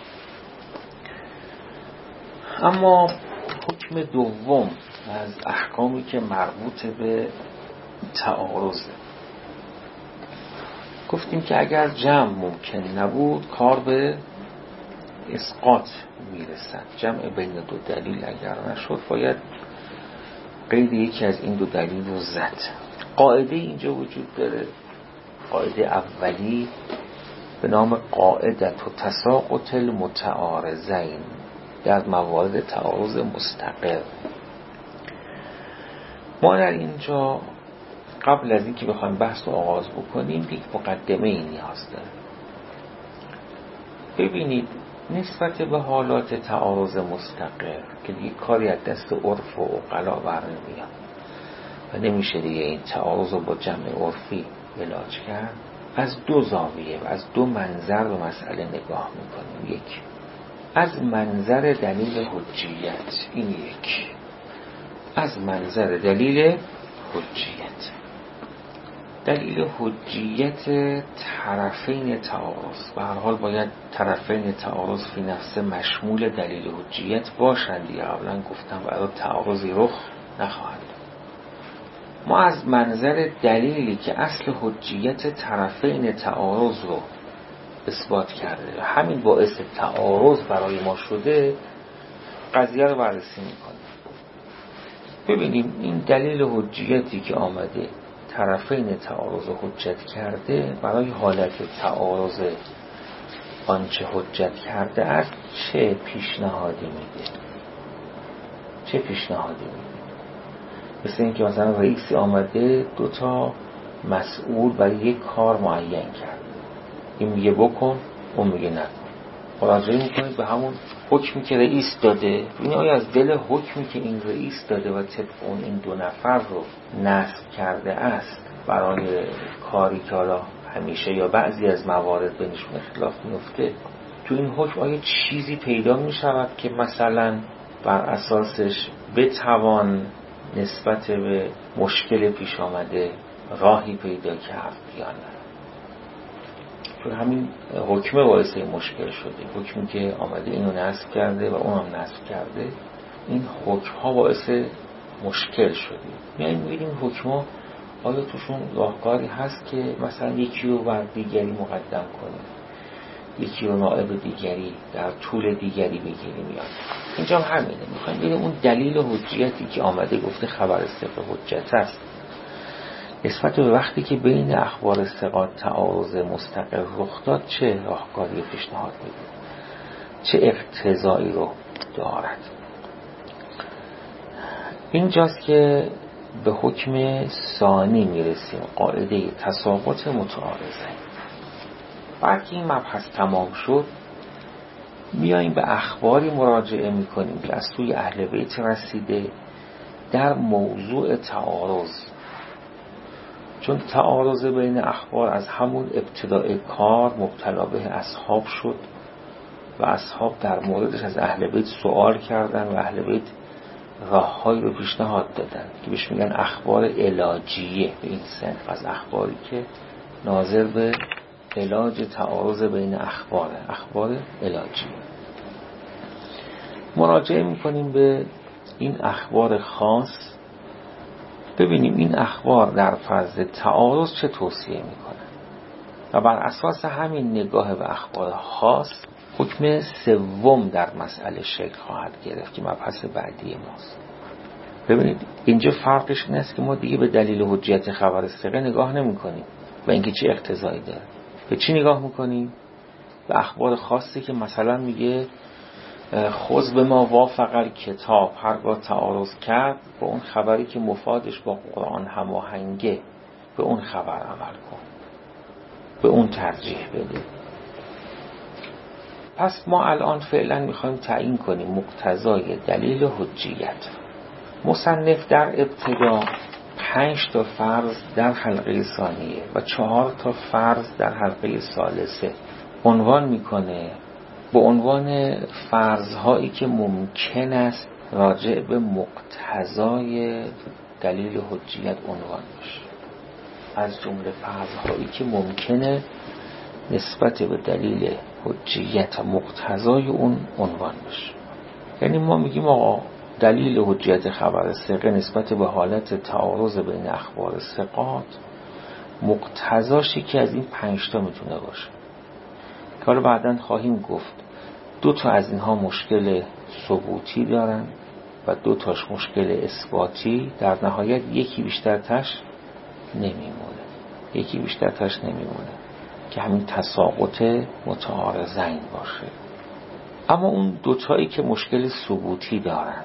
اما حکم دوم از احکامی که مربوط به تعارضه، گفتیم که اگر جمع ممکن نبود کار به اسقاط میرسد. جمع بین دو دلیل اگر نشد باید قید یکی از این دو دلیل رو زد. قاعده اینجا وجود داره، قاعده اولی به نام قاعدة تساقط المتعارضین در موارد تعارض مستقر. ما در اینجا قبل از اینکه بخوایم بحث رو آغاز بکنیم یک مقدمه ای نیاز داره. ببینید نسبت به حالات تعارض مستقر که دیگه کاری از دست عرف و عقلا برنمیاد و نمیشه دیگه این تعارض رو با جمع عرفی علاج کرد، از دو زاویه و از دو منظر به مسئله نگاه میکنیم. یک، از منظر دلیل حجیت، این یک، از منظر دلیل حجیت. دلیل حجیت طرفین تعارض، به هر حال باید طرفین تعارض فی نفسه مشمول دلیل حجیت باشند. دیگه قبلا گفتم برای تعارضی رخ نخواهد. ما از منظر دلیلی که اصل حجیت طرفین تعارض رو اثبات کرده و همین باعث تعارض برای ما شده قضیه رو بررسی میکنیم. ببینیم این دلیل حجیتی که آمده طرفین تعارض حجت کرده برای حالت تعارض آنچه حجت کرده است چه پیشنهادی میده؟ چه پیشنهادی میده؟ مثل این که مثلا رئیسی آمده دوتا مسئول برای یک کار معین کرده، این میگه بکن، اون میگه نکن. مراجعه میکنید به همون حکمی که رئیس داده. این آیا از دل حکمی که این رئیس داده و طبق اون این دو نفر رو نصب کرده است برای کاری که حالا همیشه یا بعضی از موارد بینشون اختلاف میفته، تو این حکم آیا چیزی پیدا میشود که مثلا بر اساسش بتوان نسبت به مشکل پیش آمده راهی پیدا کرد یا نه؟ چون همین حکمه باعث مشکل شده. حکمی که آمده اینو نصب کرده و اونم نصب کرده، این حکم ها باعث مشکل شده. یعنی می‌بینیم حکم ها آیا توشون راهکاری هست که مثلا یکی رو بر دیگری مقدم کنه، یکی رو نائب دیگری در طول دیگری بگیریم. یا اینجا هم همینه، میخوایم ببینیم اون دلیل حجیتی که آمده گفته خبر ثقه حجت است نسبت به وقتی که بین اخبار ثقات تعارض مستقر رخ داد چه راهکاری پیشنهاد میده، چه اقتضایی رو دارد. اینجاست که به حکم ثانی میرسیم، قاعده تساقط متعارضه. بعد که این مبحث تمام شد میاییم به اخباری مراجعه میکنیم که از سوی اهل بیت رسیده در موضوع تعارض. چون تعارض بین اخبار از همون ابتدای کار مبتلا به اصحاب شد و اصحاب در موردش از اهل بیت سوال کردن و اهل بیت راههایی رو پیشنهاد دادن که بهش میگن اخبار علاجیه. به این صنف از اخباری که ناظر به علاج تعارض بین اخبار علاجیه. مراجعه میکنیم به این اخبار خاص، ببینیم این اخبار در فرض تعارض چه توصیه میکنن و بر اساس همین نگاه به اخبار خاص حکم سوم در مسئله شکل خواهد گرفت که مبحث بعدی ماست. ببینید اینجا فرقش این است که ما دیگه به دلیل حجیت خبر ثقه نگاه نمی کنیم و اینکه چه اقتضایی داره. به چی نگاه میکنیم؟ به اخبار خاصی که مثلا میگه خذ به ما وافق الکتاب، هرگاه تعارض کرد با اون خبری که مفادش با قرآن هماهنگه به اون خبر عمل کن، به اون ترجیح بده. پس ما الان فعلا میخوایم تعیین کنیم مقتضای دلیل حجیت. مصنف در ابتدا 5 تا فرض در حلقه ثانیه و 4 تا فرض در حلقه ثالثه عنوان میکنه، به عنوان فرض‌هایی که ممکن است راجع به مقتضای دلیل حجیت عنوان بشه. از جمله فرض‌هایی که ممکنه نسبت به دلیل حجیت و مقتضای اون عنوان بشه. یعنی ما میگیم آقا دلیل حجیت خبر ثقه نسبت به حالت تعارض بین اخبار ثقات مقتضاشی که از این 5 تا میتونه باشه که حالا بعداً خواهیم گفت 2 تا از اینها مشکل ثبوتی دارن و 2 تاش مشکل اثباتی. در نهایت یکی بیشتر تاش نمیمونه که همین تساقط متعارضین باشه. اما اون 2 تایی که مشکل ثبوتی دارن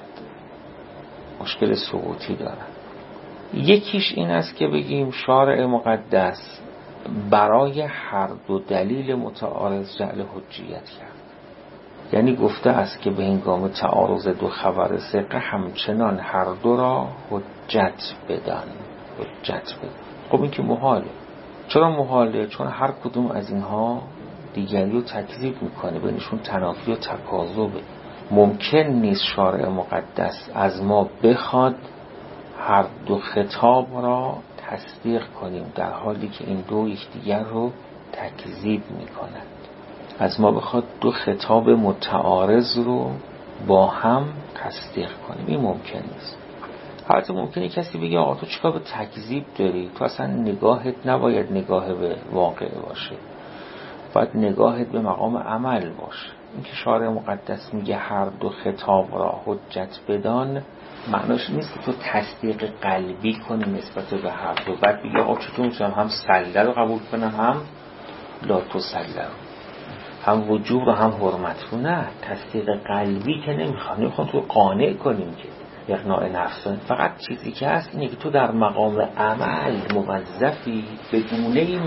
یکیش این است که بگیم شارع مقدس برای هر 2 دلیل متعارض جعل حجیت کرد. یعنی گفته است که به هنگام تعارض 2 خبر ثقه همچنان هر 2 را حجت بدن. خب این که محاله. چرا محاله؟ چون هر کدوم از اینها دیگری رو تکذیب میکنه، بینشون تنافی و تکاذبه. ممکن نیست شارع مقدس از ما بخواد هر 2 خطاب را تصدیق کنیم در حالی که این 2 یکدیگر رو تکذیب میکنند. از ما بخواد 2 خطاب متعارض رو با هم تصدیق کنیم، این ممکن نیست. البته ممکنه کسی بگه آقا تو چیکار به تکذیب داری؟ تو اصلا نگاهت نباید نگاه به واقع باشه، باید نگاهت به مقام عمل باشه. اینکه شارع مقدس میگه هر 2 خطاب را حجت بدان معناش نیست که تو تصدیق قلبی کنی نسبت به هر 2 بعد بگی آقا چطور میتونم هم سله رو قبول کنم هم لا تسله رو، هم وجوب رو هم حرمت رو. نه، تصدیق قلبی که نمیخوام تو قانع کنیم که اقناع نفس. فقط چیزی که هست اینه که تو در مقام عمل موظفی به گونه‌ای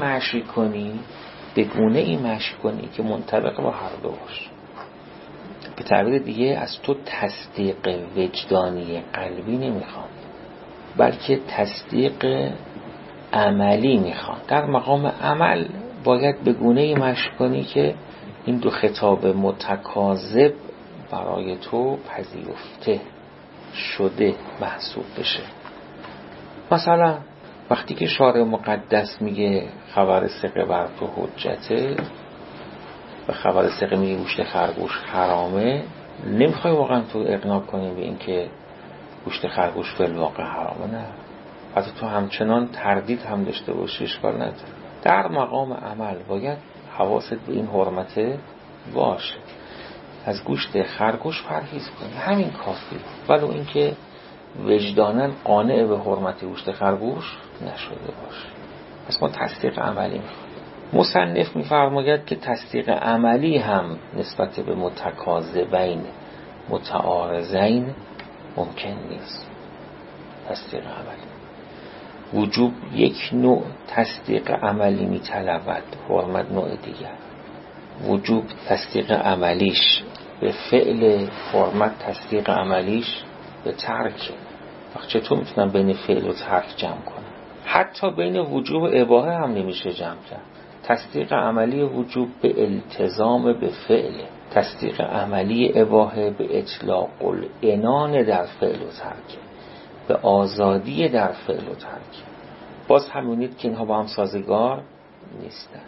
مشی کنی که منطبق با هر 2 باشه. به تعبیر دیگه از تو تصدیق وجدانی قلبی نمیخوان، بلکه تصدیق عملی میخوان. در مقام عمل باید به گونه‌ای مشی کنی که این 2 خطاب متکاذب برای تو پذیرفته شده محسوب بشه. مثلا وقتی که شارع مقدس میگه خبر ثقه بر تو حجته و خبر ثقه میگه گوشت خرگوش حرامه، نمیخوای واقعا تو اقناع کنی به این که گوشت خرگوش فی الواقع حرامه. نه، حتی تو همچنان تردید هم داشته باشی اشکال نداره. در مقام عمل باید حواست به این حرمت باشه، از گوشت خرگوش پرهیز کنی، همین کافی. ولو اینکه وجداناً قانع به حرمت گوشت خرگوش نشده باشه. پس ما تصدیق عملی میخوایم. مصنف میفرماید که تصدیق عملی هم نسبت به متکاذبین متعارضین ممکن نیست. تصدیق عملی وجوب یک نوع تصدیق عملی میطلبد، حرمت نوع دیگر. وجوب تصدیق عملیش به فعل، حرمت تصدیق عملیش به ترک. وقت چطور میتونم بین فعل و ترک جمع کنم؟ حتی بین وجوب و اباحه هم نمیشه جمع کرد. تصدیق عملی وجوب به التزام به فعل، تصدیق عملی اباحه به اطلاق العنان در فعل و ترک، به آزادی در فعل و ترک. باز همونید که اینها با هم سازگار نیستن.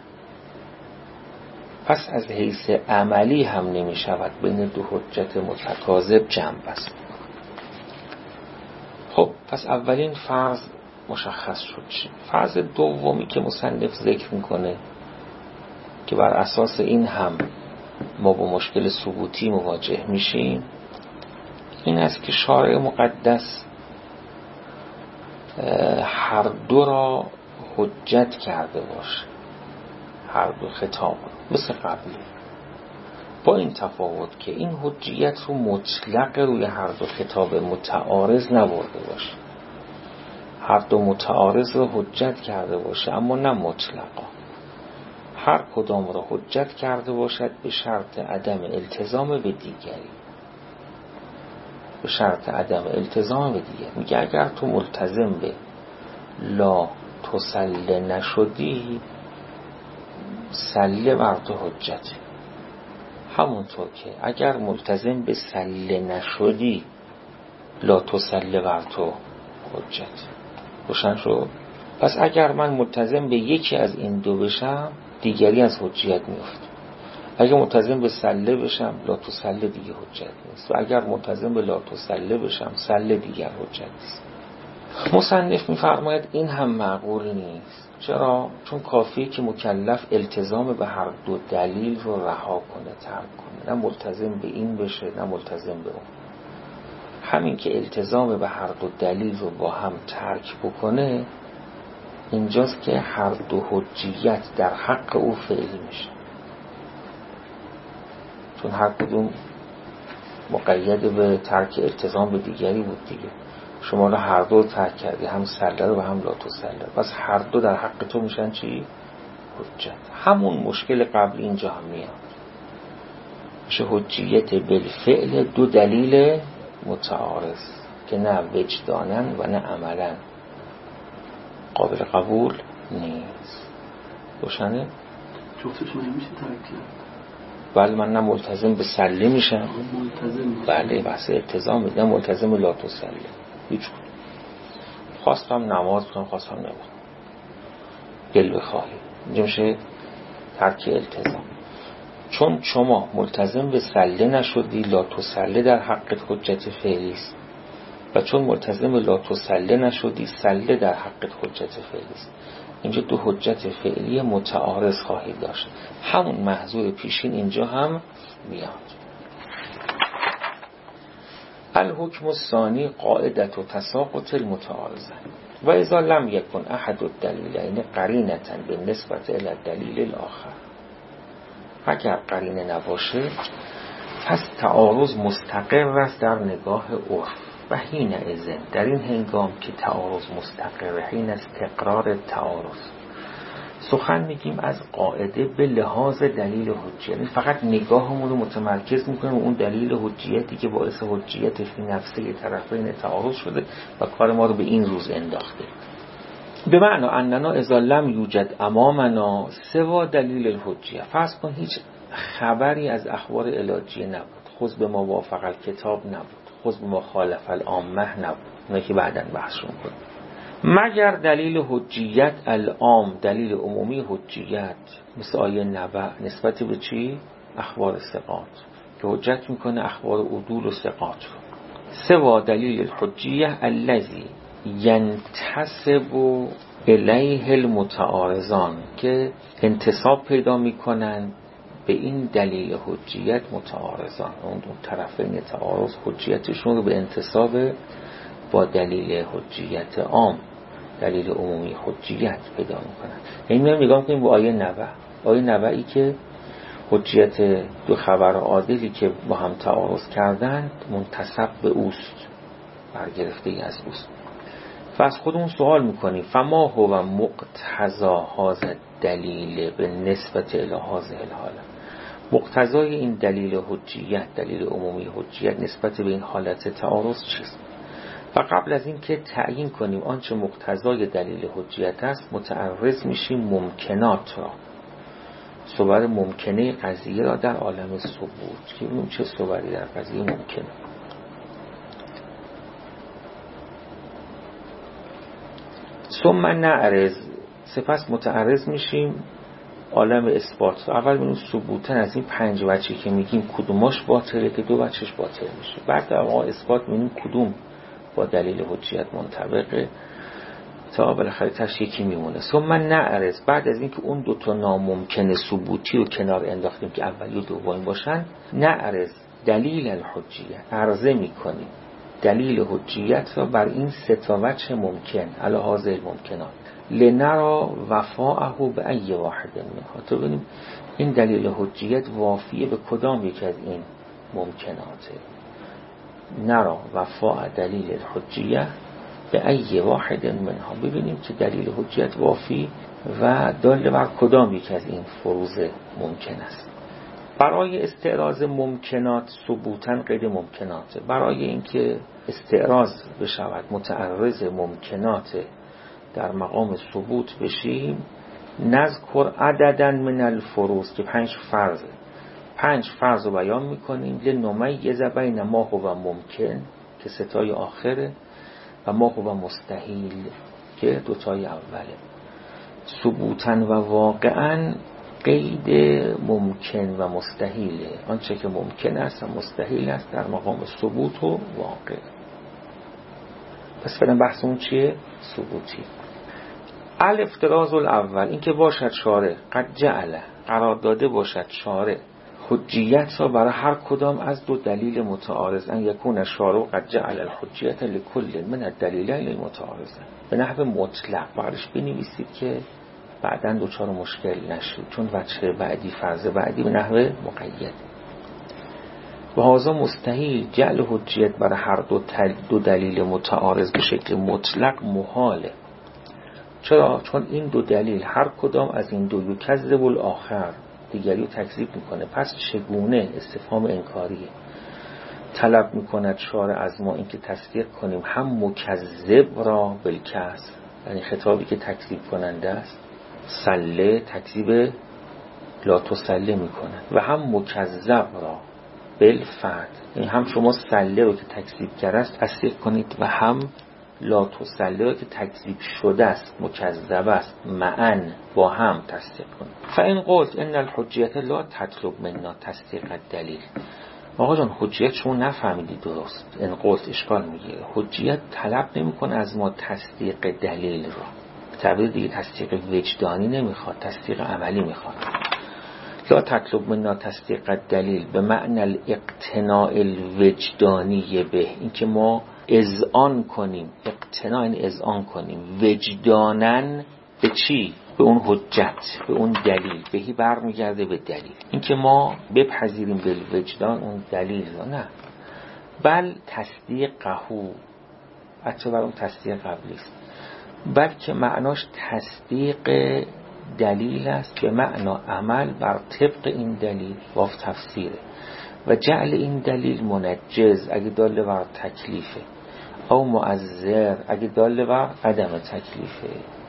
پس از حیث عملی هم نمی شود بین دو حجت متکاذب جمع بست. خب پس اولین فرض مشخص شد چی؟ فرض دومی که مصنف ذکر میکنه که بر اساس این هم ما با مشکل ثبوتی مواجه میشیم، این است که شارع مقدس هر دو را حجت کرده باشه، هر دو خطاب مثل قبلی، با این تفاوت که این حجیت رو مطلق روی هر دو خطاب متعارض نبرده باشه. هر دو متعارض رو حجت کرده باشه اما نه مطلقا. هر کدام را حجت کرده باشد به شرط عدم التزام به دیگری، به شرط عدم التزام به دیگری. میگه اگر تو ملتزم به لا تسله نشدی، سله بر تو حجته. همونطور که اگر ملتزم به سله نشدی، لا تسله بر تو حجت. روشن شد؟ پس اگر من ملتزم به یکی از این دو بشم، دیگری از حجیت میفته. اگر ملتزم به سله بشم، لا تسله دیگه حجت نیست. و اگر ملتزم به لا تسله بشم، سله دیگر حجت نیست. مصنف میفرماید این هم معقول نیست. چرا؟ چون کافیه که مکلف التزام به هر دو دلیل رو رها کنه، ترک کنه، نه ملتزم به این بشه نه ملتزم به اون. همین که التزام به هر دو دلیل رو با هم ترک بکنه، اینجاست که هر دو حجیت در حق او فعلی میشه، چون هر کدوم مقید به ترک التزام به دیگری بود دیگه. شما رو هر دو ترک کردی، هم سله رو و هم لا تسله، پس هر دو در حق تو میشن چی؟ حجت. همون مشکل قبل اینجا هم میاد، میشه حجیت بالفعل دو دلیل متعارض که نه وجدانن و نه عملن قابل قبول نیست. روشنه؟ جفتشون نمیشه ترک کرد. بله، من نه ملتزم به سله میشم، بله بحث التزام، نه ملتزم لا تسله. هیچ کن خواستم نماز بکنم، خواستم نماز دل بخواهی، اینجا میشه ترک التزام. چون شما ملتزم به سله نشدی، لا تسله در حقت حجت فعلی است، و چون ملتزم به لا تسله نشدی، سله در حقت حجت فعلی است. اینجا دو حجت فعلی متعارض خواهید داشت. همون محظور پیشین اینجا هم میاد. الحکم الثانی قاعدة تساقط المتعارضین و اذا لم یکن احد الدلیلین قرینة بالنسبة الی الدلیل الاخر. اگر قرینه نباشه پس تعارض مستقر است در نگاه عرف و حین اذن، در این هنگام که تعارض مستقر، حین است تقرار تعارض. سخن میگیم از قاعده به لحاظ دلیل حجیت، فقط نگاهمون رو متمرکز میکنیم اون دلیل حجیتی که باعث حجیت فی نفسه طرفین تعارض شده و کار ما رو به این روز انداخته. به معنی اننا اذا لم یوجد امامنا سوا دلیل الحجیه، فرض کن هیچ خبری از اخبار علاجیه نبود، خود به ما وافق الکتاب نبود، خود به ما خالف العامه نبود، اونه که بعداً بحثشون کنیم، مگر دلیل حجیت العام، دلیل عمومی حجیت مثل آیه نبأ نسبت به چی؟ اخبار ثقات که حجت میکنه اخبار عدول و ثقات رو. سوا دلیل الحجیه الذی ینتسب الیه المتعارضان، که انتساب پیدا میکنن به این دلیل حجیت متعارضان، اون طرفین تعارض حجیتشون رو به انتساب با دلیل حجیت عام، دلیل عمومی حجیت پیدا میکنن. این میام نگاه کنیم به آیه نبأ، آیه نبأی که حجیت دو خبر عادلی که با هم تعارض کردند منتسب به اوست، برگرفته ای از اوست. فاز خودمون سوال میکنیم فما هو مقتضا هذا دلیل به نسبت الی هذه الحاله، مقتضای این دلیل حجیت، دلیل عمومی حجیت نسبت به این حالت تعارض چیست؟ و قبل از این که تعیین کنیم آنچه مقتضای دلیل حجیت است، متعرض میشیم ممکنات را. صور ممکنه قضیه را در عالم ثبوت که اون چه صوری در قضیه ممکنه. ثم نعرض، سپس متعرض میشیم عالم اثبات. اول ببینیم ثبوتن از این 5 وجهی که میگیم کدوماش باطله که 2 وجهش باطل میشه. بعد در واقع اثبات میبینیم کدوم با دلیل حجیت منطبقه تا بالاخره تاش یکی میمونه. ثم نعرض، بعد از اینکه اون 2 تا ناممکن ثبوتی رو کنار انداختیم که اولی و دومی باشن، نعرض دلیل الحجیه، عرضه میکنیم دلیل حجیت را بر این 3 تا وجه ممکن علی هذه الممکنات لنرا وفاءه به ای واحد منها، تا ببینیم این دلیل حجیت وافیه به کدام یک از این ممکناته. نرا وفاء دلیل الحجیه به ای واحد منها، ببینیم که دلیل حجیت وافی و دال بر کدام یک از این فروض ممکن است. برای استعراض ممکنات ثبوتن قید ممکناته، برای اینکه استعراض بشود متعرض ممکنات در مقام ثبوت بشیم، نذکر عددا من الفروض که 5 فرض رو بیان میکنیم لنمیز بین ما هو ممکن که 3 تای آخره و ما هو مستحیل که 2 تای اوله. ثبوتن و واقعا قید ممکن و مستحیله، آنچه که ممکن است و مستحیل است در مقام ثبوت و واقع. پس فعلا بحثمون چیه؟ ثبوتی. الافتراض الاول، این که باشد شارع قد جعل، قرار داده باشد شارع حجیت را برای هر کدام از 2 دلیل متعارض، ان یکون شارع قد جعل الحجیت لکل من الدلیلین المتعارض، به نحو مطلق برش بنویسید که بعداً دوچار مشکل نشید، چون وجه بعدی فرض بعدی به نحو مقید. و هذا مستحیل، جعل حجیت برای هر 2 دلیل متعارض به شکل مطلق محاله. چرا؟ چون این 2 دلیل هر کدام از این 2 یکذب الاخر، دیگری رو تکذیب میکنه. پس چگونه، استفهام انکاریه، طلب میکند شارع از ما اینکه تصدیق کنیم هم مکذب را بالکسر، یعنی خطابی که تکذیب کننده است، سله تکذیب لا تسله میکنه، و هم مکذب را بالفتح، یعنی هم شما سله رو که تکذیب کرده است تصدیق کنید و هم لا تسله رو که تکذیب شده است مکذب است معن با هم تصدیق کنید. فإن قلت ان الحجیت لا تطلب منا تصدیق الدلیل، آقا جان حجیت شما نفهمیدی درست. ان قلت اشکال میگیره، حجیت طلب نمیکنه از ما تصدیق دلیل رو، تعبیر دیگه تصدیق وجدانی نمیخواد، تصدیق عملی میخواد. لا تطلب منا تصدیق الدلیل به معنی الاقتناع الوجدانی به، این که ما اذعان کنیم، اقتناع این اذعان کنیم وجدانن به چی؟ به اون حجت، به اون دلیل، بهی برمیگرده به دلیل، این که ما بپذیریم به وجدان اون دلیل رو، نه، بل تصدیق قهو، حتی بر اون تصدیق قبلی است، بلکه معناش تصدیق دلیل است به معنا عمل بر طبق این دلیل واف تفسیره، و جعل این دلیل منجز اگه داله بر تکلیفه، او معذر اگه داله بر عدم تکلیفه.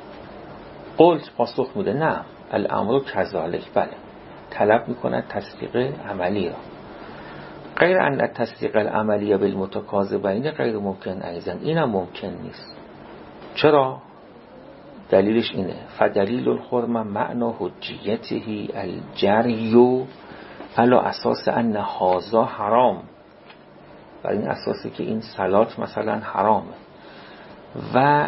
قلت پاسخ میده نه، الامر کذالک، بله طلب میکنه تصدیق عملی را، غیر ان تصدیق العملی بالمتکاذبین غیر ممکن، ایضا اینم ممکن نیست. چرا؟ دلیلش اینه فدلیل الحرمه معنی حجیته الجری علی اساس ان هذا حرام، بر این اساسی که این صلات مثلا حرامه، و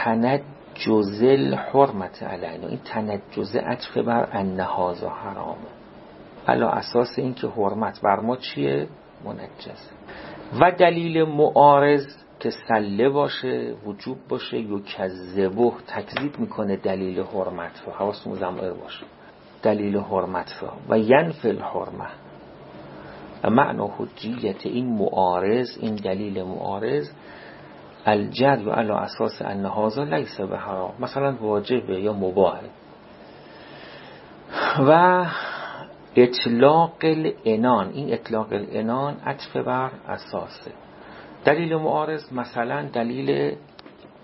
تنجز الحرمت علینا، این تنجز عطف بر ان هذا حرامه، علی اساس این که حرمت بر ما چیه؟ منجز. و دلیل معارض که سله باشه، وجوب باشه، یکذبه تکذیب میکنه دلیل حرمت رو، حواستون ضمیر باشه، دلیل حرمت رو، و ینفی الحرمه، معنی حجیت این معارض، این دلیل معارض الجر علی اساس ان هذا لیس به حرام، مثلا واجبه یا مباحه. و اطلاق العنان، این اطلاق العنان عطف بر اساسه، دلیل معارض مثلا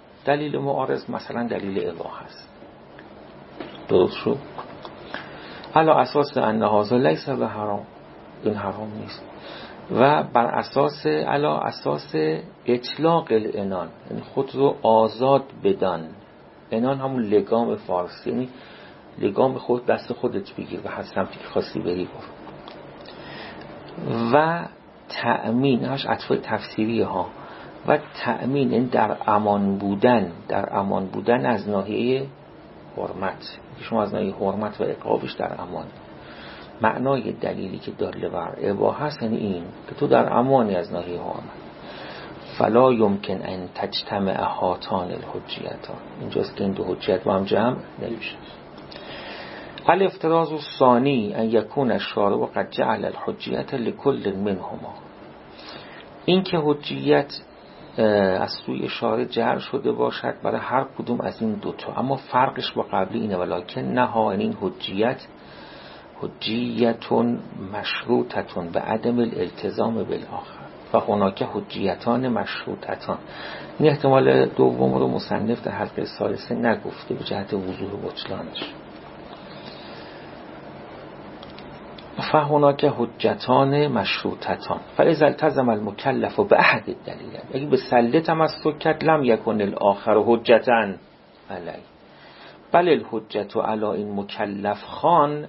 دلیل معارض مثلا دلیل اباحه است. درست شد؟ علی اساس ان هذا لیس به حرام، این حرام نیست. و بر اساس علی اساس اطلاق الانان، یعنی خود رو آزاد بدان. انان همون لگام فارسی، یعنی لگام خود دست خودت بگیر و هر سمتی که خواستی بری برو. و تأمین، هاش عطف تفسیری ها، و تأمین این در امان بودن از ناحیه حرمت. شما از ناحیه حرمت و عقابش در امان. معنای دلیلی که داله بر اباحه هست یعنی این که تو در امانی از ناحیه حرمت. فلا یمکن ان تجتمع هاتان الحجیتان، اینجاست که این دو حجیت با هم جمع نمیشه. الافتراض الثانی ان یکون الشارع قد جعل الحجیت لكل منهما، این که حجیت از سوی شارع جعل شده باشد برای هر کدوم از این دوتا، اما فرقش با قبلی اینه ولکن نها، این حجیتون مشروطتون به عدم الالتزام بالآخر و هناک حجیتان مشروطتان. این احتمال دوم رو مصنف در حلقه ثالثه نگفته به جهت وضوح بطلانش. فهناک حجتان مشروطتان فاذا التزم المکلف باحد الدلیل، اگه به سله تمسک کرد لم یکن الاخر حجتا علی، بل الحجت علی این مکلف خان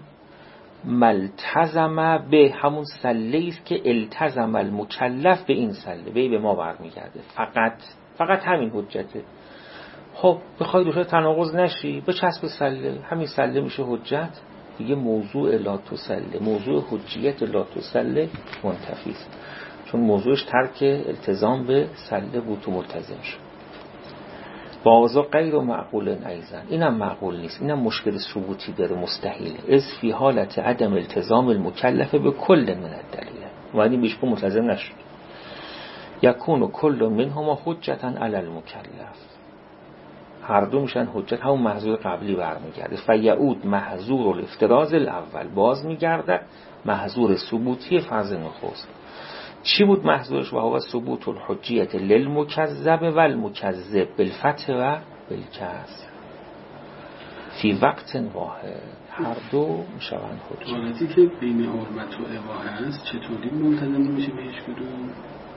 ملتزم به، همون سله است که التزم المکلف به این سله، به ما برمیگرده. فقط همین حجته. خب بخوای دوشه تناقض نشی بچسب سله، همین سله میشه حجت دیگه. موضوع لا تسله، موضوع حجیت لا تسله منتفی است، چون موضوعش ترک التزام به سله بود و ملتزم شد. بازا غیر معقول ایضا، اینم معقول نیست، اینم مشکل ثبوتی داره، مستحیله. از فی حالت عدم التزام المکلف به کل من الدلیل، ولی بیشتر ملتزم نشد. یکون کل منهما حجتا علی المکلف، هر دو میشن حجت، همون محظور قبلی برمیگرده. فیعود محظور الافتراض الاول، باز میگرده محظور ثبوتی فرض نخست. چی بود محظورش؟ و هو ثبوت الحجیت للمکذب و المکذب بالفتح و بالکسر فی وقت واحد، هر دو میشوند حجت. حالتی که بین حرمت و اباحه هست چطوری ملتزم نمیشه به هیچ کدوم؟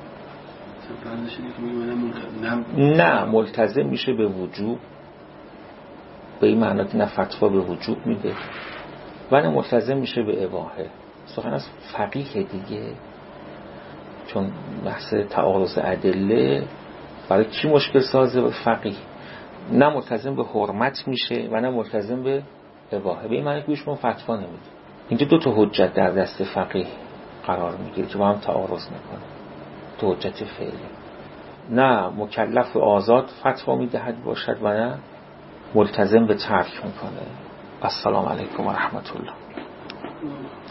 نه ملتزم میشه به وجوب، به این معنی که نه فتوا به وجوب میده و نه ملتزم میشه به اباحه. سخن از فقیه دیگه، چون بحث تعارض ادله برای کی مشکل سازه؟ به فقیه. نه ملتزم به حرمت میشه و نه ملتزم به اباحه، به این معنی که بهشون فتوا نمیده. اینجا دو تا حجت در دست فقیه قرار میگیره که با هم تعارض میکنه، تو حجت فعلی. نه مکلف آزاد فتوا میدهد باشد و نه ملتزم به ترک میکنه. السلام علیکم و رحمت الله.